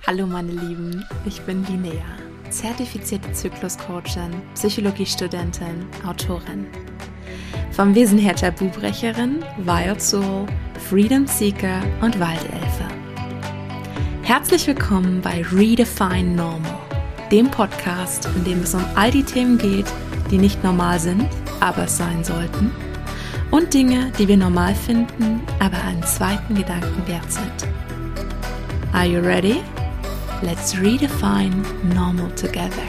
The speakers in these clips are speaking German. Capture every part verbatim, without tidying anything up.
Hallo meine Lieben, ich bin Linnea, zertifizierte Zykluscoachin, Psychologiestudentin, Autorin. Vom Wesen her Tabubrecherin, Wild Soul, Freedom Seeker und Waldelfe. Herzlich willkommen bei Redefine Normal, dem Podcast, in dem es um all die Themen geht, die nicht normal sind, aber es sein sollten, und Dinge, die wir normal finden, aber einen zweiten Gedanken wert sind. Are you ready? Let's redefine normal together.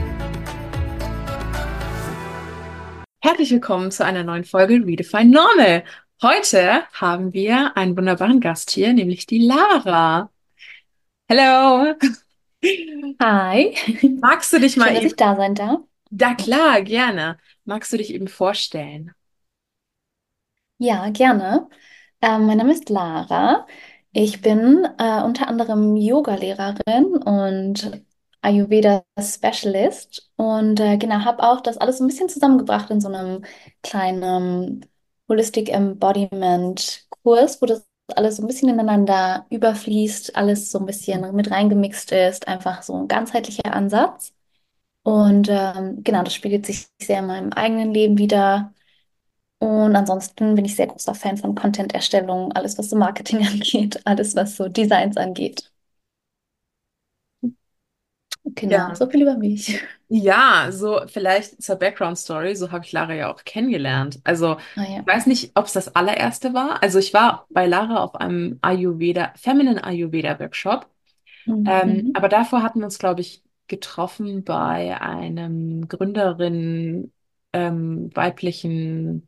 Herzlich willkommen zu einer neuen Folge Redefine Normal. Heute haben wir einen wunderbaren Gast hier, nämlich die Lara. Hello. Hi, Magst du dich schön, mal dass eben... ich da sein darf. Da klar, gerne. Magst du dich eben vorstellen? Ja, gerne. Ähm, mein Name ist Lara. Ich bin äh, unter anderem Yoga-Lehrerin und Ayurveda-Specialist und äh, genau, habe auch das alles so ein bisschen zusammengebracht in so einem kleinen Holistic Embodiment-Kurs, wo das alles so ein bisschen ineinander überfließt, alles so ein bisschen mit reingemixt ist, einfach so ein ganzheitlicher Ansatz. Und ähm, genau, das spiegelt sich sehr in meinem eigenen Leben wieder. Und ansonsten bin ich sehr großer Fan von Content-Erstellung, alles was so Marketing angeht, alles was so Designs angeht. Genau, Ja. so viel über mich. Ja, so vielleicht zur Background Story, so habe ich Lara ja auch kennengelernt. Also Ah ich ja. weiß nicht, ob es das allererste war. Also ich war bei Lara auf einem Ayurveda, Feminine Ayurveda Workshop. Ähm, Mhm. aber davor hatten wir uns, glaube ich, getroffen bei einem Gründerin ähm, weiblichen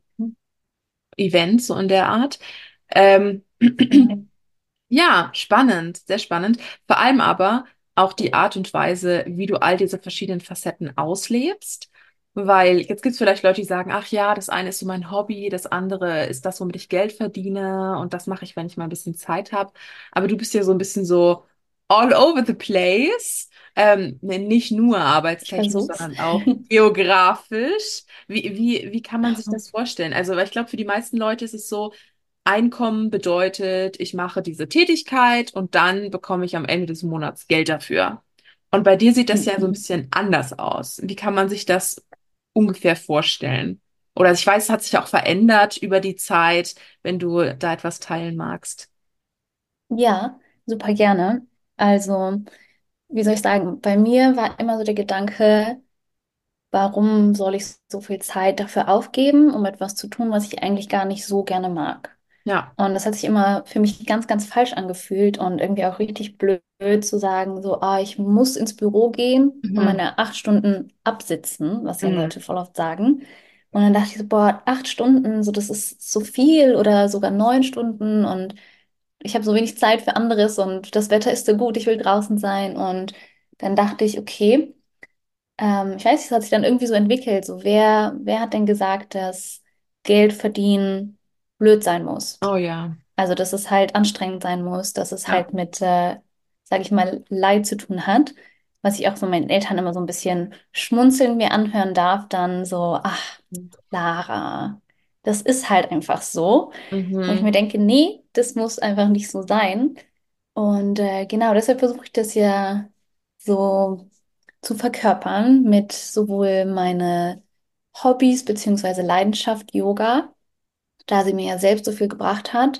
Event, so in der Art. Ähm, Genau. Ja, spannend, sehr spannend. Vor allem aber auch die Art und Weise, wie du all diese verschiedenen Facetten auslebst. Weil jetzt gibt es vielleicht Leute, die sagen, ach ja, das eine ist so mein Hobby, das andere ist das, womit ich Geld verdiene und das mache ich, wenn ich mal ein bisschen Zeit habe. Aber du bist ja so ein bisschen so all over the place. Ähm, ne, nicht nur Ich arbeitstechnisch, versuch's. sondern auch geografisch. Wie, wie, wie kann man sich das vorstellen? Also, weil ich glaube, für die meisten Leute ist es so, Einkommen bedeutet, ich mache diese Tätigkeit und dann bekomme ich am Ende des Monats Geld dafür. Und bei dir sieht das ja so ein Mhm. bisschen anders aus. Wie kann man sich das ungefähr vorstellen? Oder ich weiß, es hat sich auch verändert über die Zeit, wenn du da etwas teilen magst. Ja, super gerne. Also, wie soll ich sagen, bei mir war immer so der Gedanke, warum soll ich so viel Zeit dafür aufgeben, um etwas zu tun, was ich eigentlich gar nicht so gerne mag? Ja. Und das hat sich immer für mich ganz, ganz falsch angefühlt und irgendwie auch richtig blöd zu sagen, so, ah, ich muss ins Büro gehen und Mhm. meine acht Stunden absitzen, was ja Mhm. Leute voll oft sagen. Und dann dachte ich so, boah, acht Stunden, so, das ist so viel oder sogar neun Stunden und ich habe so wenig Zeit für anderes und das Wetter ist so gut, ich will draußen sein. Und dann dachte ich, okay, ähm, ich weiß nicht, es hat sich dann irgendwie so entwickelt, so, wer, wer hat denn gesagt, dass Geld verdienen blöd sein muss? Oh ja. Also, dass es halt anstrengend sein muss, dass es Ja. halt mit, äh, sage ich mal, Leid zu tun hat. Was ich auch von meinen Eltern immer so ein bisschen schmunzeln mir anhören darf, dann so, ach, Lara, das ist halt einfach so. Und ich Mhm. mir denke, nee, das muss einfach nicht so sein. Und äh, genau deshalb versuche ich das ja so zu verkörpern mit sowohl meine Hobbys beziehungsweise Leidenschaft Yoga, da sie mir ja selbst so viel gebracht hat.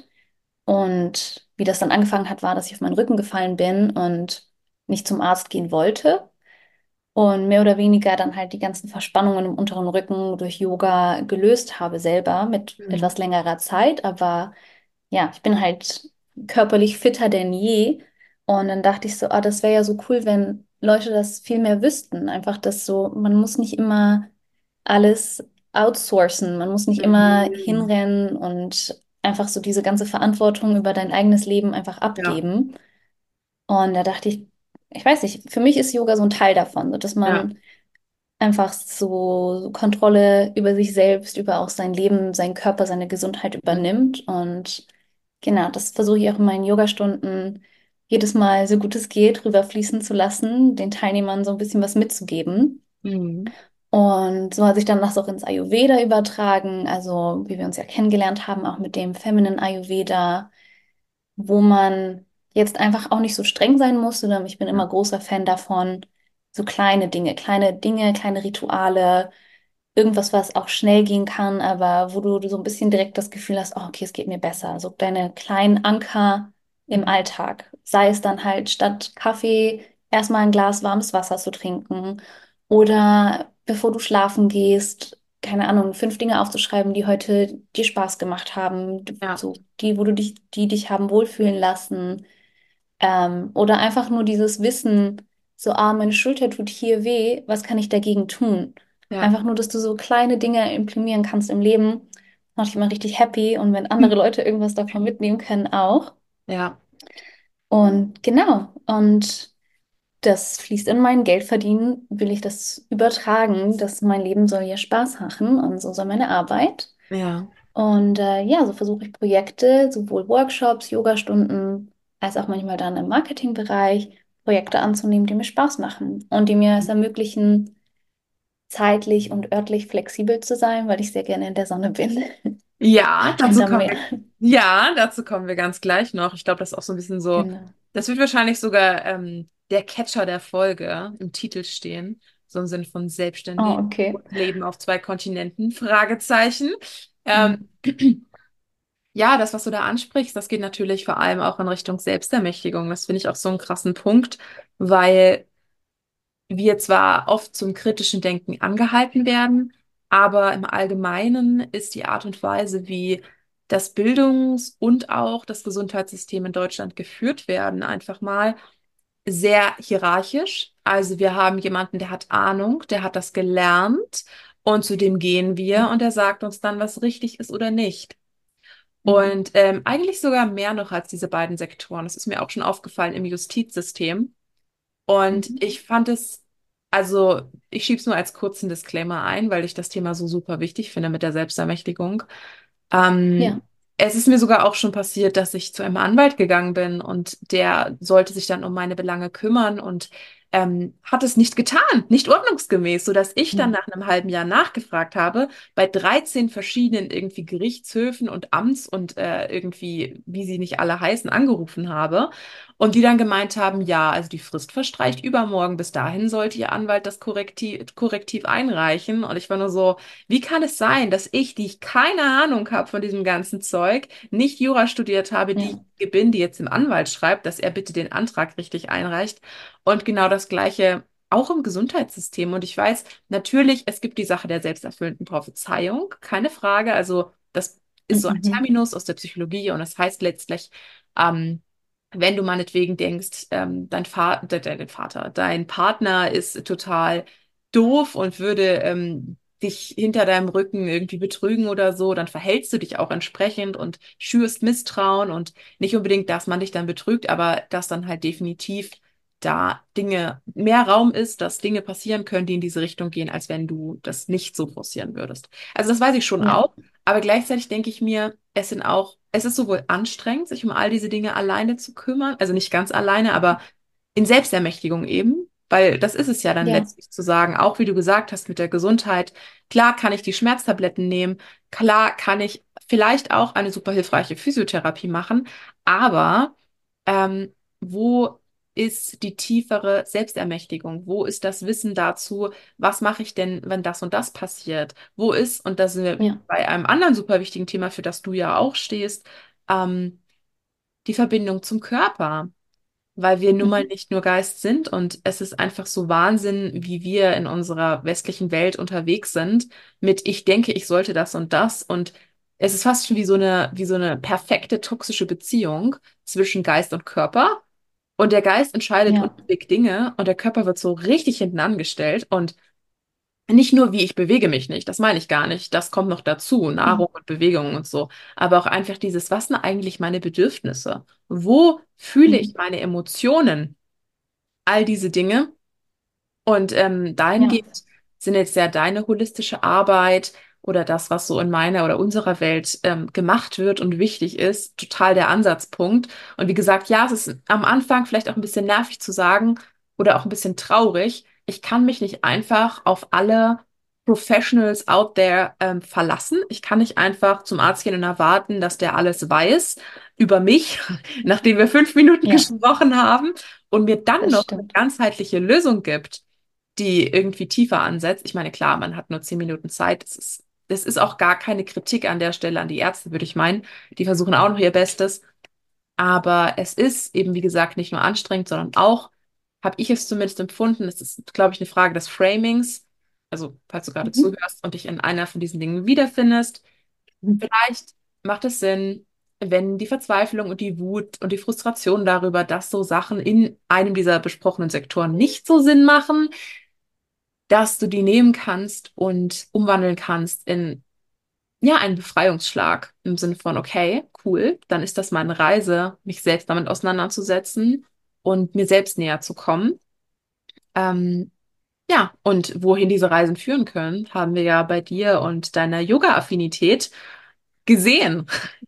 Und wie das dann angefangen hat, war, dass ich auf meinen Rücken gefallen bin und nicht zum Arzt gehen wollte. Und mehr oder weniger dann halt die ganzen Verspannungen im unteren Rücken durch Yoga gelöst habe selber mit Mhm. etwas längerer Zeit. Aber ja, ich bin halt körperlich fitter denn je. Und dann dachte ich so, ah, das wäre ja so cool, wenn Leute das viel mehr wüssten. Einfach das so, man muss nicht immer alles outsourcen. Man muss nicht immer Mhm. hinrennen und einfach so diese ganze Verantwortung über dein eigenes Leben einfach Ja. abgeben. Und da dachte ich, ich weiß nicht, für mich ist Yoga so ein Teil davon, so dass Ja. man einfach so Kontrolle über sich selbst, über auch sein Leben, seinen Körper, seine Gesundheit Mhm. übernimmt. Und genau, das versuche ich auch in meinen Yogastunden jedes Mal, so gut es geht, rüberfließen zu lassen, den Teilnehmern so ein bisschen was mitzugeben. Mhm. Und so hat sich dann das auch ins Ayurveda übertragen, also wie wir uns ja kennengelernt haben, auch mit dem Feminine Ayurveda, wo man jetzt einfach auch nicht so streng sein muss, sondern ich bin immer großer Fan davon, so kleine Dinge, kleine Dinge, kleine Rituale, irgendwas, was auch schnell gehen kann, aber wo du, du so ein bisschen direkt das Gefühl hast, oh, okay, es geht mir besser. So deine kleinen Anker im Mhm. Alltag. Sei es dann halt statt Kaffee erstmal ein Glas warmes Wasser zu trinken oder bevor du schlafen gehst, keine Ahnung, fünf Dinge aufzuschreiben, die heute dir Spaß gemacht haben, Ja, so die, wo du dich, die dich haben wohlfühlen lassen. Ähm, oder einfach nur dieses Wissen, so, ah, meine Schulter tut hier weh, was kann ich dagegen tun? ja, Einfach nur, dass du so kleine Dinge implementieren kannst im Leben, macht dich immer richtig happy und wenn andere Leute irgendwas davon mitnehmen können, auch. ja, Und genau, und das fließt in mein Geldverdienen, will ich das übertragen, dass mein Leben soll ja Spaß machen und so soll meine Arbeit. ja. Und äh, ja, so versuche ich Projekte, sowohl Workshops, Yogastunden, als auch manchmal dann im Marketingbereich, Projekte anzunehmen, die mir Spaß machen und die mir es ermöglichen, zeitlich und örtlich flexibel zu sein, weil ich sehr gerne in der Sonne bin Ja, und dazu am kommen Meer. wir. Ja, dazu kommen wir ganz gleich noch. Ich glaube, das ist auch so ein bisschen so. Genau. Das wird wahrscheinlich sogar ähm, der Catcher der Folge im Titel stehen. So im Sinne von Oh, selbstständig okay. und Leben auf zwei Kontinenten. Fragezeichen. Ähm, Mhm. ja, das, was du da ansprichst, das geht natürlich vor allem auch in Richtung Selbstermächtigung. Das finde ich auch so einen krassen Punkt, weil wir zwar oft zum kritischen Denken angehalten werden, aber im Allgemeinen ist die Art und Weise, wie das Bildungs- und auch das Gesundheitssystem in Deutschland geführt werden, einfach mal sehr hierarchisch. Also wir haben jemanden, der hat Ahnung, der hat das gelernt und zu dem gehen wir und der sagt uns dann, was richtig ist oder nicht. Mhm. Und ähm, eigentlich sogar mehr noch als diese beiden Sektoren. Das ist mir auch schon aufgefallen im Justizsystem. Und Mhm. ich fand es, also ich schiebe es nur als kurzen Disclaimer ein, weil ich das Thema so super wichtig finde mit der Selbstermächtigung. Ähm, Ja, Es ist mir sogar auch schon passiert, dass ich zu einem Anwalt gegangen bin und der sollte sich dann um meine Belange kümmern und ähm, hat es nicht getan, nicht ordnungsgemäß, sodass ich dann ja, nach einem halben Jahr nachgefragt habe, bei dreizehn verschiedenen irgendwie Gerichtshöfen und Amts und äh, irgendwie, wie sie nicht alle heißen, angerufen habe. Und die dann gemeint haben, ja, also die Frist verstreicht übermorgen, bis dahin sollte Ihr Anwalt das Korrektiv, Korrektiv einreichen. Und ich war nur so, wie kann es sein, dass ich, die ich keine Ahnung habe von diesem ganzen Zeug, nicht Jura studiert habe, die ja. ich bin, die jetzt dem Anwalt schreibt, dass er bitte den Antrag richtig einreicht? Und genau das Gleiche auch im Gesundheitssystem. Und ich weiß, natürlich, es gibt die Sache der selbsterfüllenden Prophezeiung, keine Frage. Also das ist so ein Mhm. Terminus aus der Psychologie und das heißt letztlich, ähm, wenn du meinetwegen denkst, ähm, dein Vater, dein Vater, dein Partner ist total doof und würde ähm, dich hinter deinem Rücken irgendwie betrügen oder so, dann verhältst du dich auch entsprechend und schürst Misstrauen und nicht unbedingt, dass man dich dann betrügt, aber dass dann halt definitiv da Dinge, mehr Raum ist, dass Dinge passieren können, die in diese Richtung gehen, als wenn du das nicht so forcieren würdest. Also das weiß ich schon Ja, auch, aber gleichzeitig denke ich mir, es sind auch, es ist sowohl anstrengend, sich um all diese Dinge alleine zu kümmern, also nicht ganz alleine, aber in Selbstermächtigung eben, weil das ist es ja dann ja, letztlich zu sagen, auch wie du gesagt hast mit der Gesundheit, klar kann ich die Schmerztabletten nehmen, klar kann ich vielleicht auch eine super hilfreiche Physiotherapie machen, aber ähm, wo ist die tiefere Selbstermächtigung? Wo ist das Wissen dazu, was mache ich denn, wenn das und das passiert? Wo ist, und da sind wir ja. bei einem anderen super wichtigen Thema, für das du ja auch stehst, ähm, die Verbindung zum Körper, weil wir nun mal Mhm. nicht nur Geist sind und es ist einfach so Wahnsinn, wie wir in unserer westlichen Welt unterwegs sind mit ich denke, ich sollte das und das und es ist fast schon wie so eine, wie so eine perfekte toxische Beziehung zwischen Geist und Körper und der Geist entscheidet Ja. unbewegt Dinge und der Körper wird so richtig hinten angestellt und nicht nur, wie ich bewege mich nicht, das meine ich gar nicht. Das kommt noch dazu, Mhm. Nahrung und Bewegung und so. Aber auch einfach dieses, was sind eigentlich meine Bedürfnisse? Wo fühle ich Mhm. meine Emotionen? All diese Dinge. Und ähm, Ja, dahingehend sind jetzt ja deine holistische Arbeit oder das, was so in meiner oder unserer Welt ähm, gemacht wird und wichtig ist, total der Ansatzpunkt. Und wie gesagt, ja, es ist am Anfang vielleicht auch ein bisschen nervig zu sagen oder auch ein bisschen traurig. Ich kann mich nicht einfach auf alle Professionals out there ähm, verlassen. Ich kann nicht einfach zum Arzt gehen und erwarten, dass der alles weiß über mich, nachdem wir fünf Minuten Ja, gesprochen haben und mir dann das noch eine stimmt. ganzheitliche Lösung gibt, die irgendwie tiefer ansetzt. Ich meine, klar, man hat nur zehn Minuten Zeit. Das ist, das ist auch gar keine Kritik an der Stelle an die Ärzte, würde ich meinen. Die versuchen auch noch ihr Bestes. Aber es ist eben, wie gesagt, nicht nur anstrengend, sondern auch, habe ich es zumindest empfunden, es ist, glaube ich, eine Frage des Framings. Also, falls du gerade Mhm. zuhörst und dich in einer von diesen Dingen wiederfindest, Mhm. vielleicht macht es Sinn, wenn die Verzweiflung und die Wut und die Frustration darüber, dass so Sachen in einem dieser besprochenen Sektoren nicht so Sinn machen, dass du die nehmen kannst und umwandeln kannst in ja, ein Befreiungsschlag im Sinne von, okay, cool, dann ist das meine Reise, mich selbst damit auseinanderzusetzen und mir selbst näher zu kommen. Ähm, ja, und wohin diese Reisen führen können, haben wir ja bei dir und deiner Yoga-Affinität gesehen.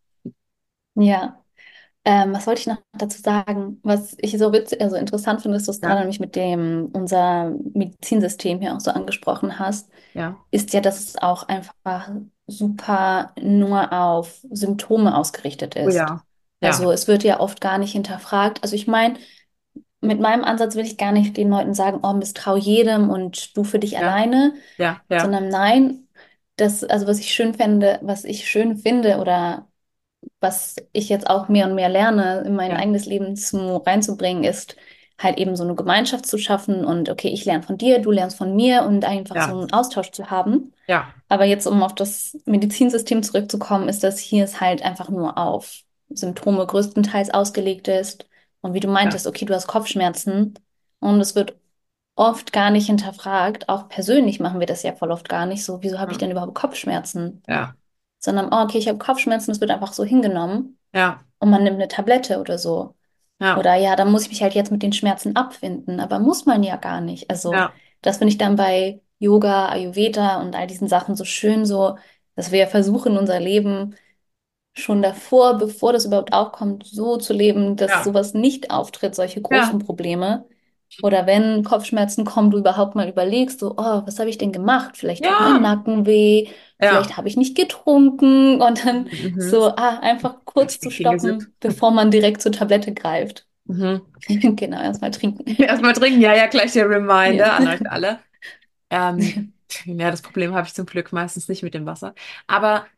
Ja. Ähm, was wollte ich noch dazu sagen? Was ich so witzig, also interessant finde, ist, dass du Ja, gerade nämlich mit dem unser Medizinsystem hier auch so angesprochen hast, ja, ist ja, dass es auch einfach super nur auf Symptome ausgerichtet oh ist. ja, ja, Also es wird ja oft gar nicht hinterfragt. Also ich meine, mit meinem Ansatz will ich gar nicht den Leuten sagen, oh, misstrau jedem und du für dich ja, alleine, ja, ja, sondern nein, das, also was ich schön fände, was ich schön finde oder was ich jetzt auch mehr und mehr lerne, in mein ja, eigenes Leben zu, reinzubringen, ist halt eben so eine Gemeinschaft zu schaffen und okay, ich lerne von dir, du lernst von mir und einfach so ja, einen Austausch zu haben. ja, Aber jetzt, um auf das Medizinsystem zurückzukommen, ist das hier es halt einfach nur auf Symptome größtenteils ausgelegt ist. Und wie du ja, meintest, okay, du hast Kopfschmerzen und es wird oft gar nicht hinterfragt. Auch persönlich machen wir das ja voll oft gar nicht so. Wieso habe ich denn überhaupt Kopfschmerzen? ja, Sondern, oh, okay, ich habe Kopfschmerzen, das wird einfach so hingenommen ja, und man nimmt eine Tablette oder so. ja, Oder ja, dann muss ich mich halt jetzt mit den Schmerzen abfinden, aber muss man ja gar nicht. Also, ja, das finde ich dann bei Yoga, Ayurveda und all diesen Sachen so schön, so, dass wir ja versuchen, unser Leben schon davor, bevor das überhaupt aufkommt, so zu leben, dass ja, sowas nicht auftritt, solche ja, großen Probleme. Oder wenn Kopfschmerzen kommen, du überhaupt mal überlegst, so, oh, was habe ich denn gemacht? Vielleicht tut mein ja, Nacken weh, ja, vielleicht habe ich nicht getrunken und dann mhm. so, ah, einfach kurz zu Thinking is it? stoppen, bevor man direkt zur Tablette greift. Mhm. Genau, erstmal trinken. Erstmal trinken, ja, ja, gleich der Ja. Reminder an euch alle. Ähm, ja, das Problem habe ich zum Glück meistens nicht mit dem Wasser. Aber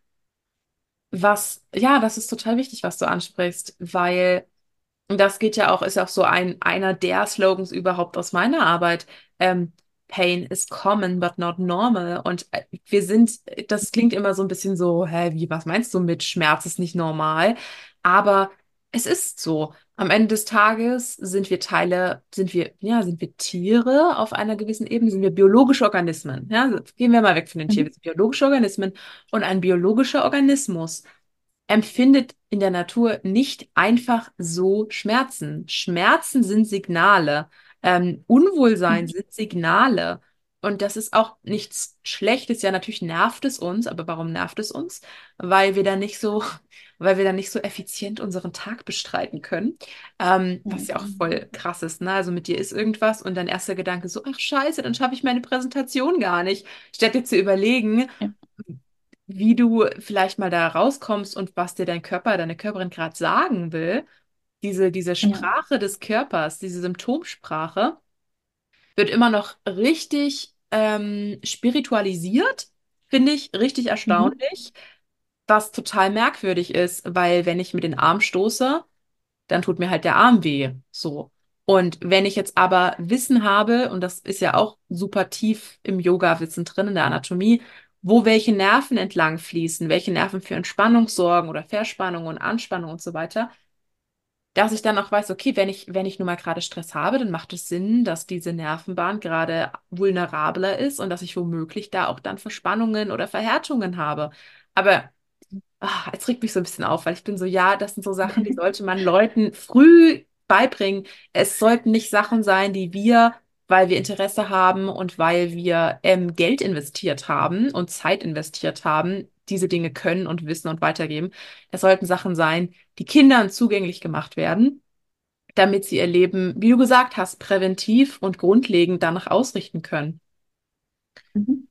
was, ja, das ist total wichtig, was du ansprichst, weil das geht ja auch, ist ja auch so ein, einer der Slogans überhaupt aus meiner Arbeit. Ähm, Pain is common, but not normal. Und äh, wir sind, das klingt immer so ein bisschen so, hä, wie, was meinst du mit Schmerz ist nicht normal? Aber es ist so. Am Ende des Tages sind wir Teile, sind wir, ja, sind wir Tiere auf einer gewissen Ebene, sind wir biologische Organismen. Ja, gehen wir mal weg von den Tieren, wir sind biologische Organismen und ein biologischer Organismus empfindet in der Natur nicht einfach so Schmerzen. Schmerzen sind Signale. Ähm, Unwohlsein sind Signale. Und das ist auch nichts Schlechtes. Ja, natürlich nervt es uns, aber warum nervt es uns? Weil wir dann nicht so, weil wir dann nicht so effizient unseren Tag bestreiten können. Ähm, was ja auch voll krass ist, ne? Also mit dir ist irgendwas und dein erster Gedanke so, ach Scheiße, dann schaffe ich meine Präsentation gar nicht. Statt dir zu überlegen, Ja. wie du vielleicht mal da rauskommst und was dir dein Körper, deine Körperin gerade sagen will. Diese, diese Ja. Sprache des Körpers, diese Symptomsprache, wird immer noch richtig ähm, spiritualisiert, finde ich richtig Mhm. erstaunlich, was total merkwürdig ist, weil wenn ich mit den Arm stoße, dann tut mir halt der Arm weh. So. Und wenn ich jetzt aber Wissen habe, und das ist ja auch super tief im Yoga-Wissen drin, in der Anatomie, wo welche Nerven entlang fließen, welche Nerven für Entspannung sorgen oder Verspannung und Anspannung und so weiter, dass ich dann auch weiß, okay, wenn ich, wenn ich nun mal gerade Stress habe, dann macht es Sinn, dass diese Nervenbahn gerade vulnerabler ist und dass ich womöglich da auch dann Verspannungen oder Verhärtungen habe. Aber ah, es regt mich so ein bisschen auf, weil ich bin so, ja, das sind so Sachen, die sollte man Leuten früh beibringen. Es sollten nicht Sachen sein, die wir, weil wir Interesse haben und weil wir ähm, Geld investiert haben und Zeit investiert haben, diese Dinge können und wissen und weitergeben. Es sollten Sachen sein, die Kindern zugänglich gemacht werden, damit sie ihr Leben, wie du gesagt hast, präventiv und grundlegend danach ausrichten können. Mhm.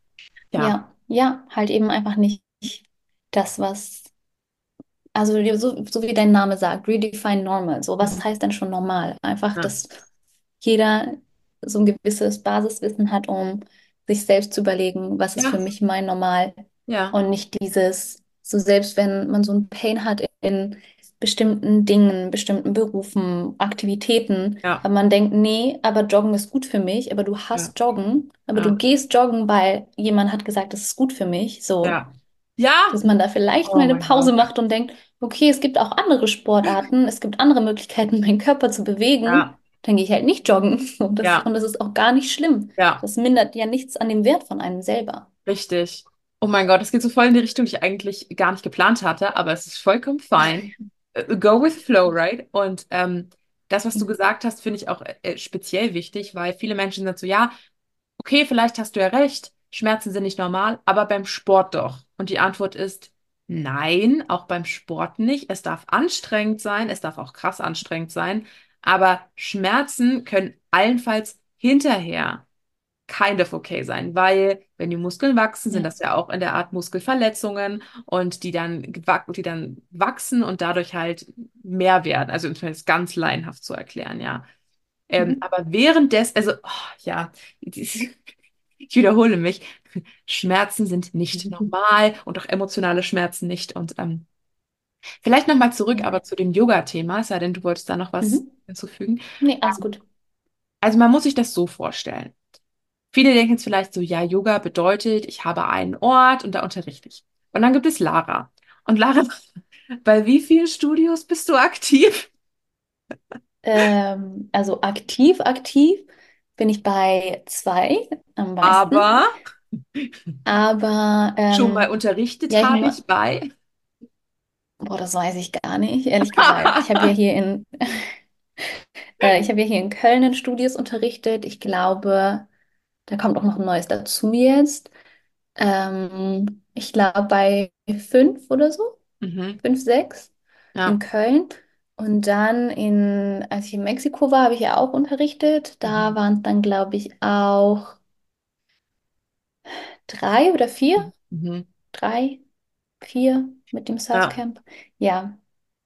Ja, Ja, ja, halt eben einfach nicht das, was, also so, so wie dein Name sagt, redefine normal. So, was mhm. heißt denn schon normal? Einfach, Ja, dass jeder so ein gewisses Basiswissen hat, um sich selbst zu überlegen, was ist für ja, mich mein Normal ja, und nicht dieses, so selbst wenn man so ein Pain hat in bestimmten Dingen, bestimmten Berufen, Aktivitäten, ja, aber man denkt, nee, aber Joggen ist gut für mich, aber du ja, hast Joggen, aber du ja, gehst joggen, weil jemand hat gesagt, das ist gut für mich, so, ja. Ja, dass man da vielleicht mal oh eine mein Pause Gott. macht und denkt, okay, es gibt auch andere Sportarten, es gibt andere Möglichkeiten, meinen Körper zu bewegen, Ja, dann gehe ich halt nicht joggen. Und das, ja, und das ist auch gar nicht schlimm. ja. Das mindert ja nichts an dem Wert von einem selber. Richtig. Oh mein Gott, das geht so voll in die Richtung, die ich eigentlich gar nicht geplant hatte, aber es ist vollkommen fein. Äh, Go with flow, right? Und ähm, das, was du gesagt hast, finde ich auch äh, speziell wichtig, weil viele Menschen sind so, ja, okay, vielleicht hast du ja recht, Schmerzen sind nicht normal, aber beim Sport doch. Und die Antwort ist nein, auch beim Sport nicht. Es darf anstrengend sein, es darf auch krass anstrengend sein, aber Schmerzen können allenfalls hinterher kind of okay sein, weil wenn die Muskeln wachsen, sind Ja. das ja auch in der Art Muskelverletzungen und die dann, gewa- die dann wachsen und dadurch halt mehr werden. Also um es ganz laienhaft zu erklären, ja. Ähm, Mhm. aber währenddessen, also oh, ja, ich wiederhole mich, Schmerzen sind nicht Mhm. normal und auch emotionale Schmerzen nicht. Und ähm, vielleicht nochmal zurück, Ja. aber zu dem Yoga-Thema, es sei denn, du wolltest da noch was Mhm. hinzufügen. Nee, alles gut. Also man muss sich das so vorstellen. Viele denken jetzt vielleicht so, ja, Yoga bedeutet, ich habe einen Ort und da unterrichte ich. Und dann gibt es Lara. Und Lara, bei wie vielen Studios bist du aktiv? Ähm, also aktiv, aktiv bin ich bei zwei am meisten. Aber Aber schon mal ähm, unterrichtet ja, ich habe ma ich bei. boah, das weiß ich gar nicht, ehrlich gesagt. Ich habe ja hier in, äh, ich habe ja hier in Köln in Studios unterrichtet. Ich glaube, da kommt auch noch ein neues dazu jetzt. Ähm, ich glaube bei fünf oder so, Mhm. fünf, sechs in Ja. Köln. Und dann in, als ich in Mexiko war, habe ich ja auch unterrichtet. Da Mhm. waren es dann, glaube ich, auch drei oder vier. Mhm. Drei, vier mit dem Ja. Surfcamp. Ja,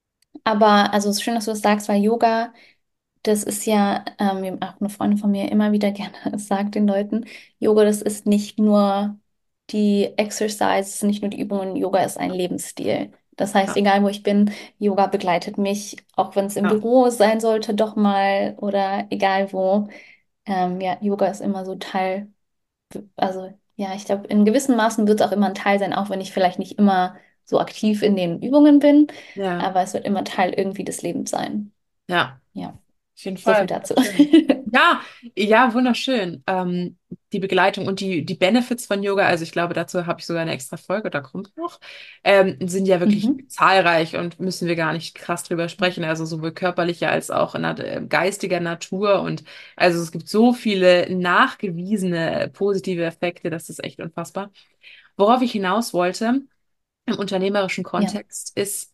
aber also es ist schön, dass du das sagst, weil Yoga, das ist ja, ähm, wie auch eine Freundin von mir immer wieder gerne sagt den Leuten, Yoga, das ist nicht nur die Exercise, es sind nicht nur die Übungen, Yoga ist ein Lebensstil. Das heißt, Ja. egal wo ich bin, Yoga begleitet mich, auch wenn es im Ja. Büro sein sollte, doch mal oder egal wo. Ähm, ja, Yoga ist immer so Teil, also ja, ich glaube, in gewissen Maßen wird es auch immer ein Teil sein, auch wenn ich vielleicht nicht immer so aktiv in den Übungen bin, Ja. aber es wird immer Teil irgendwie des Lebens sein. Ja. Ja, Auf jeden so viel Fall. dazu. Schön. Ja, ja, wunderschön. Ähm, die Begleitung und die, die Benefits von Yoga, also ich glaube, dazu habe ich sogar eine extra Folge, da kommt noch, ähm, sind ja wirklich Mhm. zahlreich und müssen wir gar nicht krass drüber sprechen, also sowohl körperlicher als auch in der, äh, geistiger Natur und also es gibt so viele nachgewiesene positive Effekte, das ist echt unfassbar. Worauf ich hinaus wollte, im unternehmerischen Ja. Kontext, ist,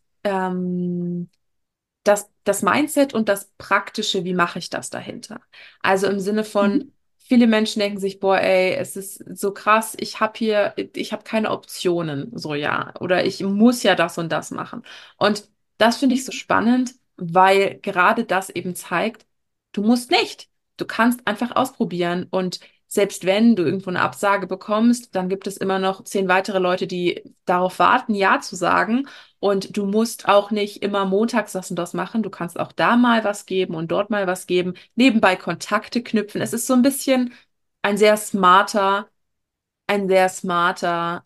ähm, das, das Mindset und das Praktische, wie mache ich das dahinter? Also im Sinne von, Mhm. viele Menschen denken sich, boah, ey, es ist so krass, ich habe hier, ich habe keine Optionen, so ja, oder ich muss ja das und das machen. Und das finde ich so Mhm. spannend, weil gerade das eben zeigt, du musst nicht. Du kannst einfach ausprobieren und selbst wenn du irgendwo eine Absage bekommst, dann gibt es immer noch zehn weitere Leute, die darauf warten, Ja zu sagen. Und du musst auch nicht immer montags das und das machen. Du kannst auch da mal was geben und dort mal was geben. Nebenbei Kontakte knüpfen. Es ist so ein bisschen ein sehr smarter, ein sehr smarter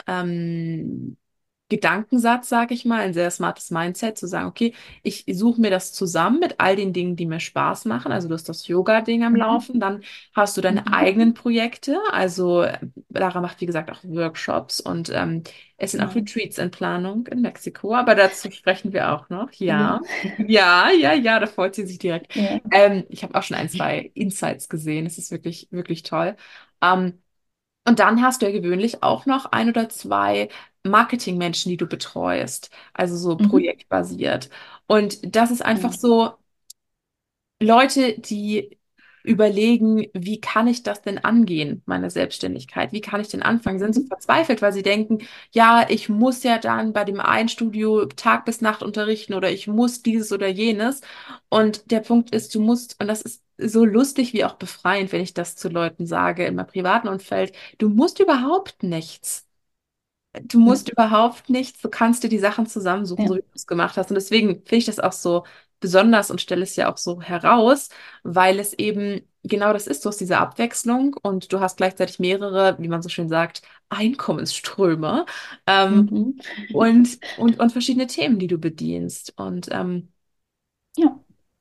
ähm, Gedankensatz, sage ich mal, ein sehr smartes Mindset, zu sagen, okay, ich suche mir das zusammen mit all den Dingen, die mir Spaß machen. Also du hast das Yoga-Ding am Mhm. Laufen, dann hast du deine Mhm. eigenen Projekte. Also äh, Lara macht, wie gesagt, auch Workshops und ähm, es sind auch Genau. Retreats in Planung in Mexiko, aber dazu sprechen wir auch noch. Cool. Ja, ja, ja, ja, da freut sie sich direkt. Ja. Ähm, ich habe auch schon ein, zwei Insights gesehen. Es ist wirklich, wirklich toll. Ähm, und dann hast du ja gewöhnlich auch noch ein oder zwei Marketingmenschen, die du betreust, also so Mhm. projektbasiert. Und das ist einfach Genau. so Leute, die überlegen, wie kann ich das denn angehen, meine Selbstständigkeit? Wie kann ich denn anfangen? Sind so Mhm. verzweifelt, weil sie denken, ja, ich muss ja dann bei dem einen Studio Tag bis Nacht unterrichten oder ich muss dieses oder jenes. Und der Punkt ist, du musst, und das ist so lustig wie auch befreiend, wenn ich das zu Leuten sage, in meinem privaten Umfeld, du musst überhaupt nichts. Du Ja, musst überhaupt nichts, du kannst dir die Sachen zusammensuchen, ja. so wie du es gemacht hast. Und deswegen finde ich das auch so besonders und stelle es ja auch so heraus, weil es eben genau das ist, du hast diese Abwechslung und du hast gleichzeitig mehrere, wie man so schön sagt, Einkommensströme ähm, Mhm. und, und, und verschiedene Themen, die du bedienst. Und ähm, Ja.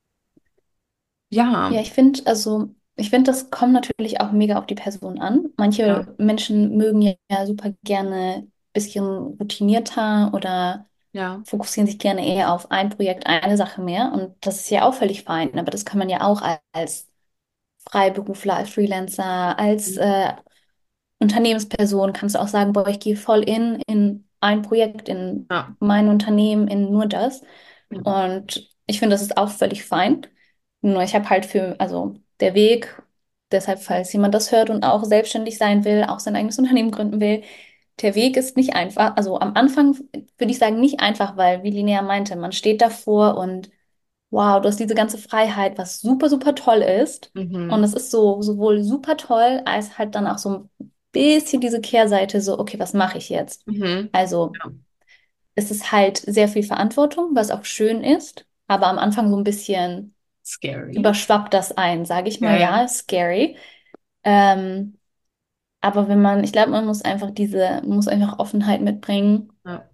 ja, Ja, ich finde, also, ich finde, das kommt natürlich auch mega auf die Person an. ja, Manche Menschen mögen ja, ja super gerne ein bisschen routinierter oder ja, fokussieren sich gerne eher auf ein Projekt, eine Sache mehr. Und das ist ja auch völlig fein. Aber das kann man ja auch als Freiberufler, als Freelancer, als äh, Unternehmensperson kannst du auch sagen, boah, ich gehe voll in, in ein Projekt, in ja, mein Unternehmen, in nur das. ja, Und ich finde, das ist auch völlig fein. Nur ich habe halt für, also der Weg, deshalb, falls jemand das hört und auch selbstständig sein will, auch sein eigenes Unternehmen gründen will, der Weg ist nicht einfach. Also am Anfang würde ich sagen, nicht einfach, weil, wie Linnea meinte, man steht davor und wow, du hast diese ganze Freiheit, was super, super toll ist. Und mhm, es ist so sowohl super toll, als halt dann auch so ein bisschen diese Kehrseite, so, okay, was mache ich jetzt? mhm, Also ja, es ist halt sehr viel Verantwortung, was auch schön ist, aber am Anfang so ein bisschen scary. überschwappt das ein, sage ich Ja, mal, ja, ja, ist scary. Ähm, aber wenn man, ich glaube, man muss einfach diese, man muss einfach Offenheit mitbringen ja,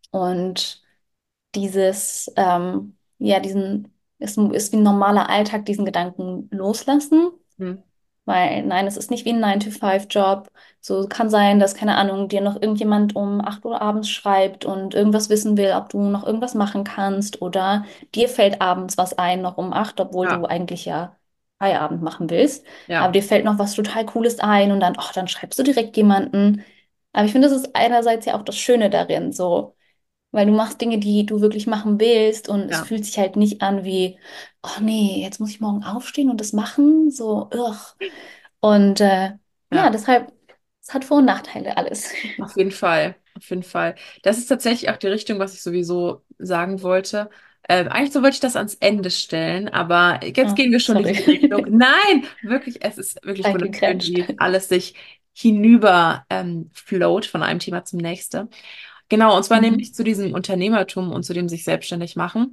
und dieses, ähm, ja, diesen, ist, ist wie ein normaler Alltag, diesen Gedanken loslassen. mhm, Weil nein, es ist nicht wie ein nine to five job. So kann sein, dass, keine Ahnung, dir noch irgendjemand um acht Uhr abends schreibt und irgendwas wissen will, ob du noch irgendwas machen kannst oder dir fällt abends was ein, noch um acht, obwohl du ja, eigentlich ja Feierabend machen willst. Aber ja, dir fällt noch was total Cooles ein und dann, oh, dann schreibst du direkt jemanden. Aber ich finde, das ist einerseits ja auch das Schöne darin, so, weil du machst Dinge, die du wirklich machen willst und es ja. fühlt sich halt nicht an wie, oh nee, jetzt muss ich morgen aufstehen und das machen, so, ugh. Und äh, ja, Ja. deshalb, es hat Vor- und Nachteile alles. Auf jeden Fall, auf jeden Fall. Das ist tatsächlich auch die Richtung, was ich sowieso sagen wollte. Ähm, eigentlich so wollte ich das ans Ende stellen, aber jetzt Ah, gehen wir schon in sorry. diese Richtung. Nein, wirklich, es ist wirklich wunderschön, Reingegrätscht. wie alles sich hinüber ähm, float von einem Thema zum nächsten. Genau, und zwar nämlich Mhm. zu diesem Unternehmertum und zu dem sich selbstständig machen.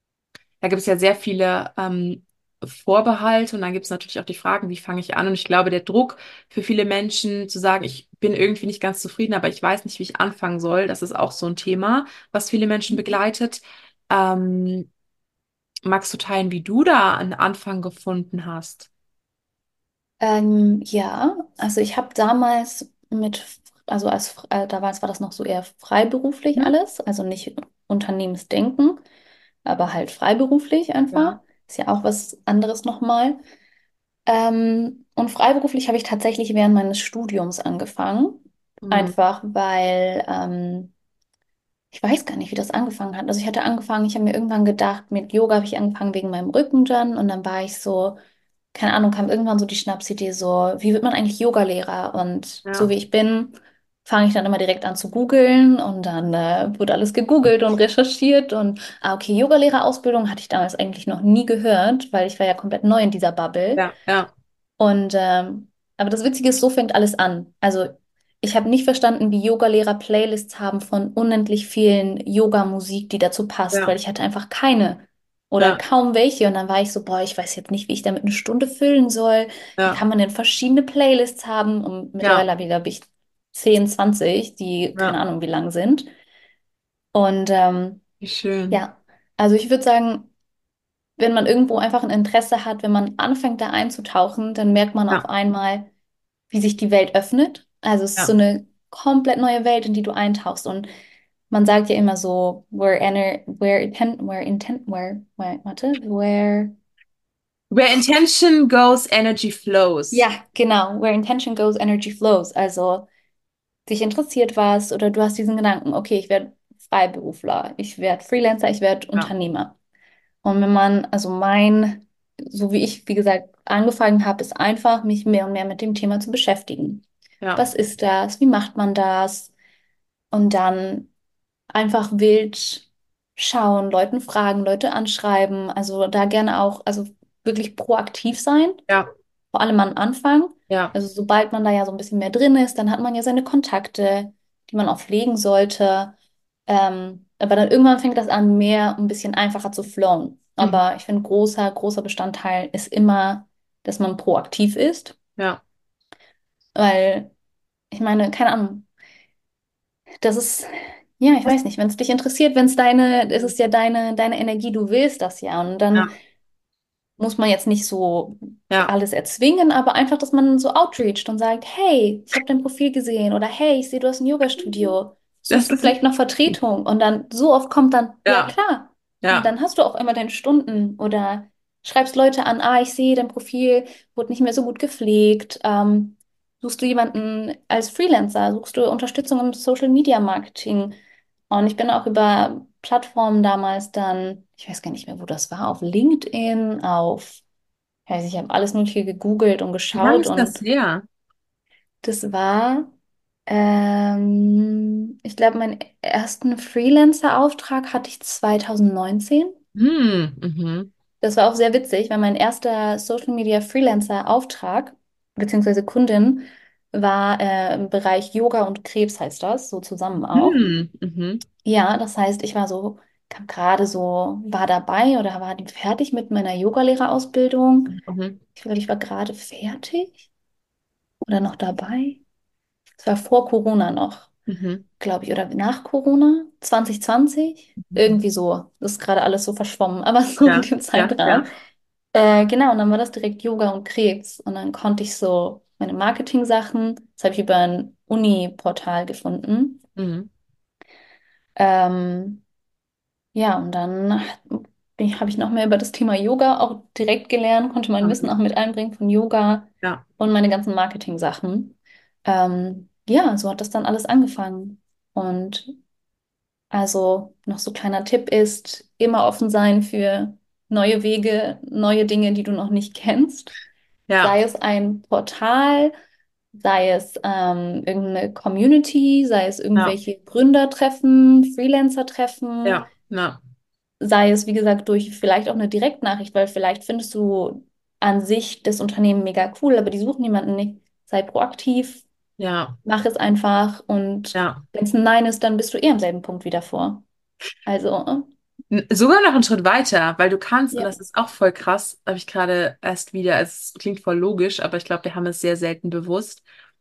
Da gibt es ja sehr viele ähm, Vorbehalte und dann gibt es natürlich auch die Fragen, wie fange ich an? Und ich glaube, der Druck für viele Menschen zu sagen, ich bin irgendwie nicht ganz zufrieden, aber ich weiß nicht, wie ich anfangen soll, das ist auch so ein Thema, was viele Menschen begleitet. Ähm, magst du teilen, wie du da einen Anfang gefunden hast? Ähm, ja, also ich habe damals mit, also als äh, damals war das noch so eher freiberuflich Hm? alles, also nicht Unternehmensdenken, aber halt freiberuflich einfach. Ja. Ist ja auch was anderes nochmal. Ähm, und freiberuflich habe ich tatsächlich während meines Studiums angefangen, Hm. einfach weil ähm, ich weiß gar nicht, wie das angefangen hat. Also ich hatte angefangen, ich habe mir irgendwann gedacht, mit Yoga habe ich angefangen wegen meinem Rücken dann und dann war ich so, keine Ahnung, kam irgendwann so die Schnapsidee so, wie wird man eigentlich Yogalehrer? Und so Ja. wie ich bin, fange ich dann immer direkt an zu googeln und dann äh, wurde alles gegoogelt und recherchiert und ah, okay, Yogalehrerausbildung hatte ich damals eigentlich noch nie gehört, weil ich war ja komplett neu in dieser Bubble. Ja, ja, Und ähm, aber das Witzige ist, so fängt alles an. Also ich habe nicht verstanden, wie Yogalehrer Playlists haben von unendlich vielen Yoga-Musik, die dazu passt, weil ja, ich hatte einfach keine oder ja, kaum welche. Und dann war ich so, boah, ich weiß jetzt nicht, wie ich damit eine Stunde füllen soll. Wie ja, kann man denn verschiedene Playlists haben? Und ja, mittlerweile habe ich, glaube ich, zehn, zwanzig, die keine ja, Ahnung, wie lang sind. Und ähm, wie schön. ja, also ich würde sagen, wenn man irgendwo einfach ein Interesse hat, wenn man anfängt, da einzutauchen, dann merkt man auf Ja, einmal, wie sich die Welt öffnet. Also es ist so ja. eine komplett neue Welt, in die du eintauchst. Und man sagt ja immer so, where ener where intent, where intent, where, where, warte, where, Where intention goes, energy flows. ja, genau, where intention goes, energy flows. Also dich interessiert was oder du hast diesen Gedanken, okay, ich werde Freiberufler, ich werde Freelancer, ich werde Ja, Unternehmer. Und wenn man, also mein so wie ich, wie gesagt, angefangen habe, ist einfach, mich mehr und mehr mit dem Thema zu beschäftigen. Ja, Was ist das? Wie macht man das? Und dann einfach wild schauen, Leuten fragen, Leute anschreiben. Also da gerne auch, also wirklich proaktiv sein, ja, vor allem am Anfang. ja, Also sobald man da ja so ein bisschen mehr drin ist, dann hat man ja seine Kontakte, die man auch pflegen sollte. Ähm, aber dann irgendwann fängt das an, mehr ein bisschen einfacher zu flowen. mhm. Aber ich finde, großer, großer Bestandteil ist immer, dass man proaktiv ist, Ja, weil ich meine, keine Ahnung, das ist, ja, ich weiß nicht, wenn es dich interessiert, wenn es deine, es ist ja deine, deine Energie, du willst das ja. Und dann ja, muss man jetzt nicht so ja. alles erzwingen, aber einfach, dass man so outreacht und sagt, hey, ich habe dein Profil gesehen oder hey, ich sehe, du hast ein Yoga-Studio, Das suchst du ist, vielleicht noch Vertretung? Und dann so oft kommt dann, ja ja, klar. Und ja, dann hast du auch immer deine Stunden oder schreibst Leute an, ah, ich sehe, dein Profil wurde nicht mehr so gut gepflegt. Ähm, suchst du jemanden als Freelancer? Suchst du Unterstützung im Social Media Marketing? Und ich bin auch über Plattformen damals dann, ich weiß gar nicht mehr, wo das war, auf LinkedIn, auf, ich weiß nicht, ich habe alles Mögliche gegoogelt und wie lange geschaut ist das und her? das war, ähm, ich glaube, meinen ersten Freelancer-Auftrag hatte ich zwanzig neunzehn. Hm, mhm. Das war auch sehr witzig, weil mein erster Social Media Freelancer-Auftrag, beziehungsweise Kundin, war äh, im Bereich Yoga und Krebs, heißt das, so zusammen auch. Hm, mhm. Ja, das heißt, ich war so, kam gerade so, war dabei oder war die fertig mit meiner Yogalehrerausbildung. Mhm. Ich glaube, ich war gerade fertig oder noch dabei. Es war vor Corona noch, Mhm. glaube ich, oder nach Corona, zwanzig zwanzig. Mhm. Irgendwie so. Das ist gerade alles so verschwommen, aber so in Ja, dem ja, Zeitrahmen. ja. Äh, genau, und dann war das direkt Yoga und Krebs. Und dann konnte ich so meine Marketing-Sachen, das habe ich über ein Uni-Portal gefunden. Mhm. Ähm, Ja, und dann habe ich noch mehr über das Thema Yoga auch direkt gelernt, konnte mein Wissen auch Mhm. mit einbringen von Yoga Ja, und meine ganzen Marketing-Sachen. Ähm, ja, so hat das dann alles angefangen. Und also noch so kleiner Tipp ist, immer offen sein für neue Wege, neue Dinge, die du noch nicht kennst. ja, Sei es ein Portal, sei es ähm, irgendeine Community, sei es ja, irgendwelche Gründertreffen, Freelancer-Treffen. ja, ja, Sei es, wie gesagt, durch vielleicht auch eine Direktnachricht, weil vielleicht findest du an sich das Unternehmen mega cool, aber die suchen jemanden nicht. Sei proaktiv, ja, mach es einfach und ja. wenn es ein Nein ist, dann bist du eh am selben Punkt wieder vor. Also, äh, N- Sogar noch einen Schritt weiter, weil du kannst, und ja. das ist auch voll krass, habe ich gerade erst wieder, es klingt voll logisch, aber ich glaube, wir haben es sehr selten bewusst.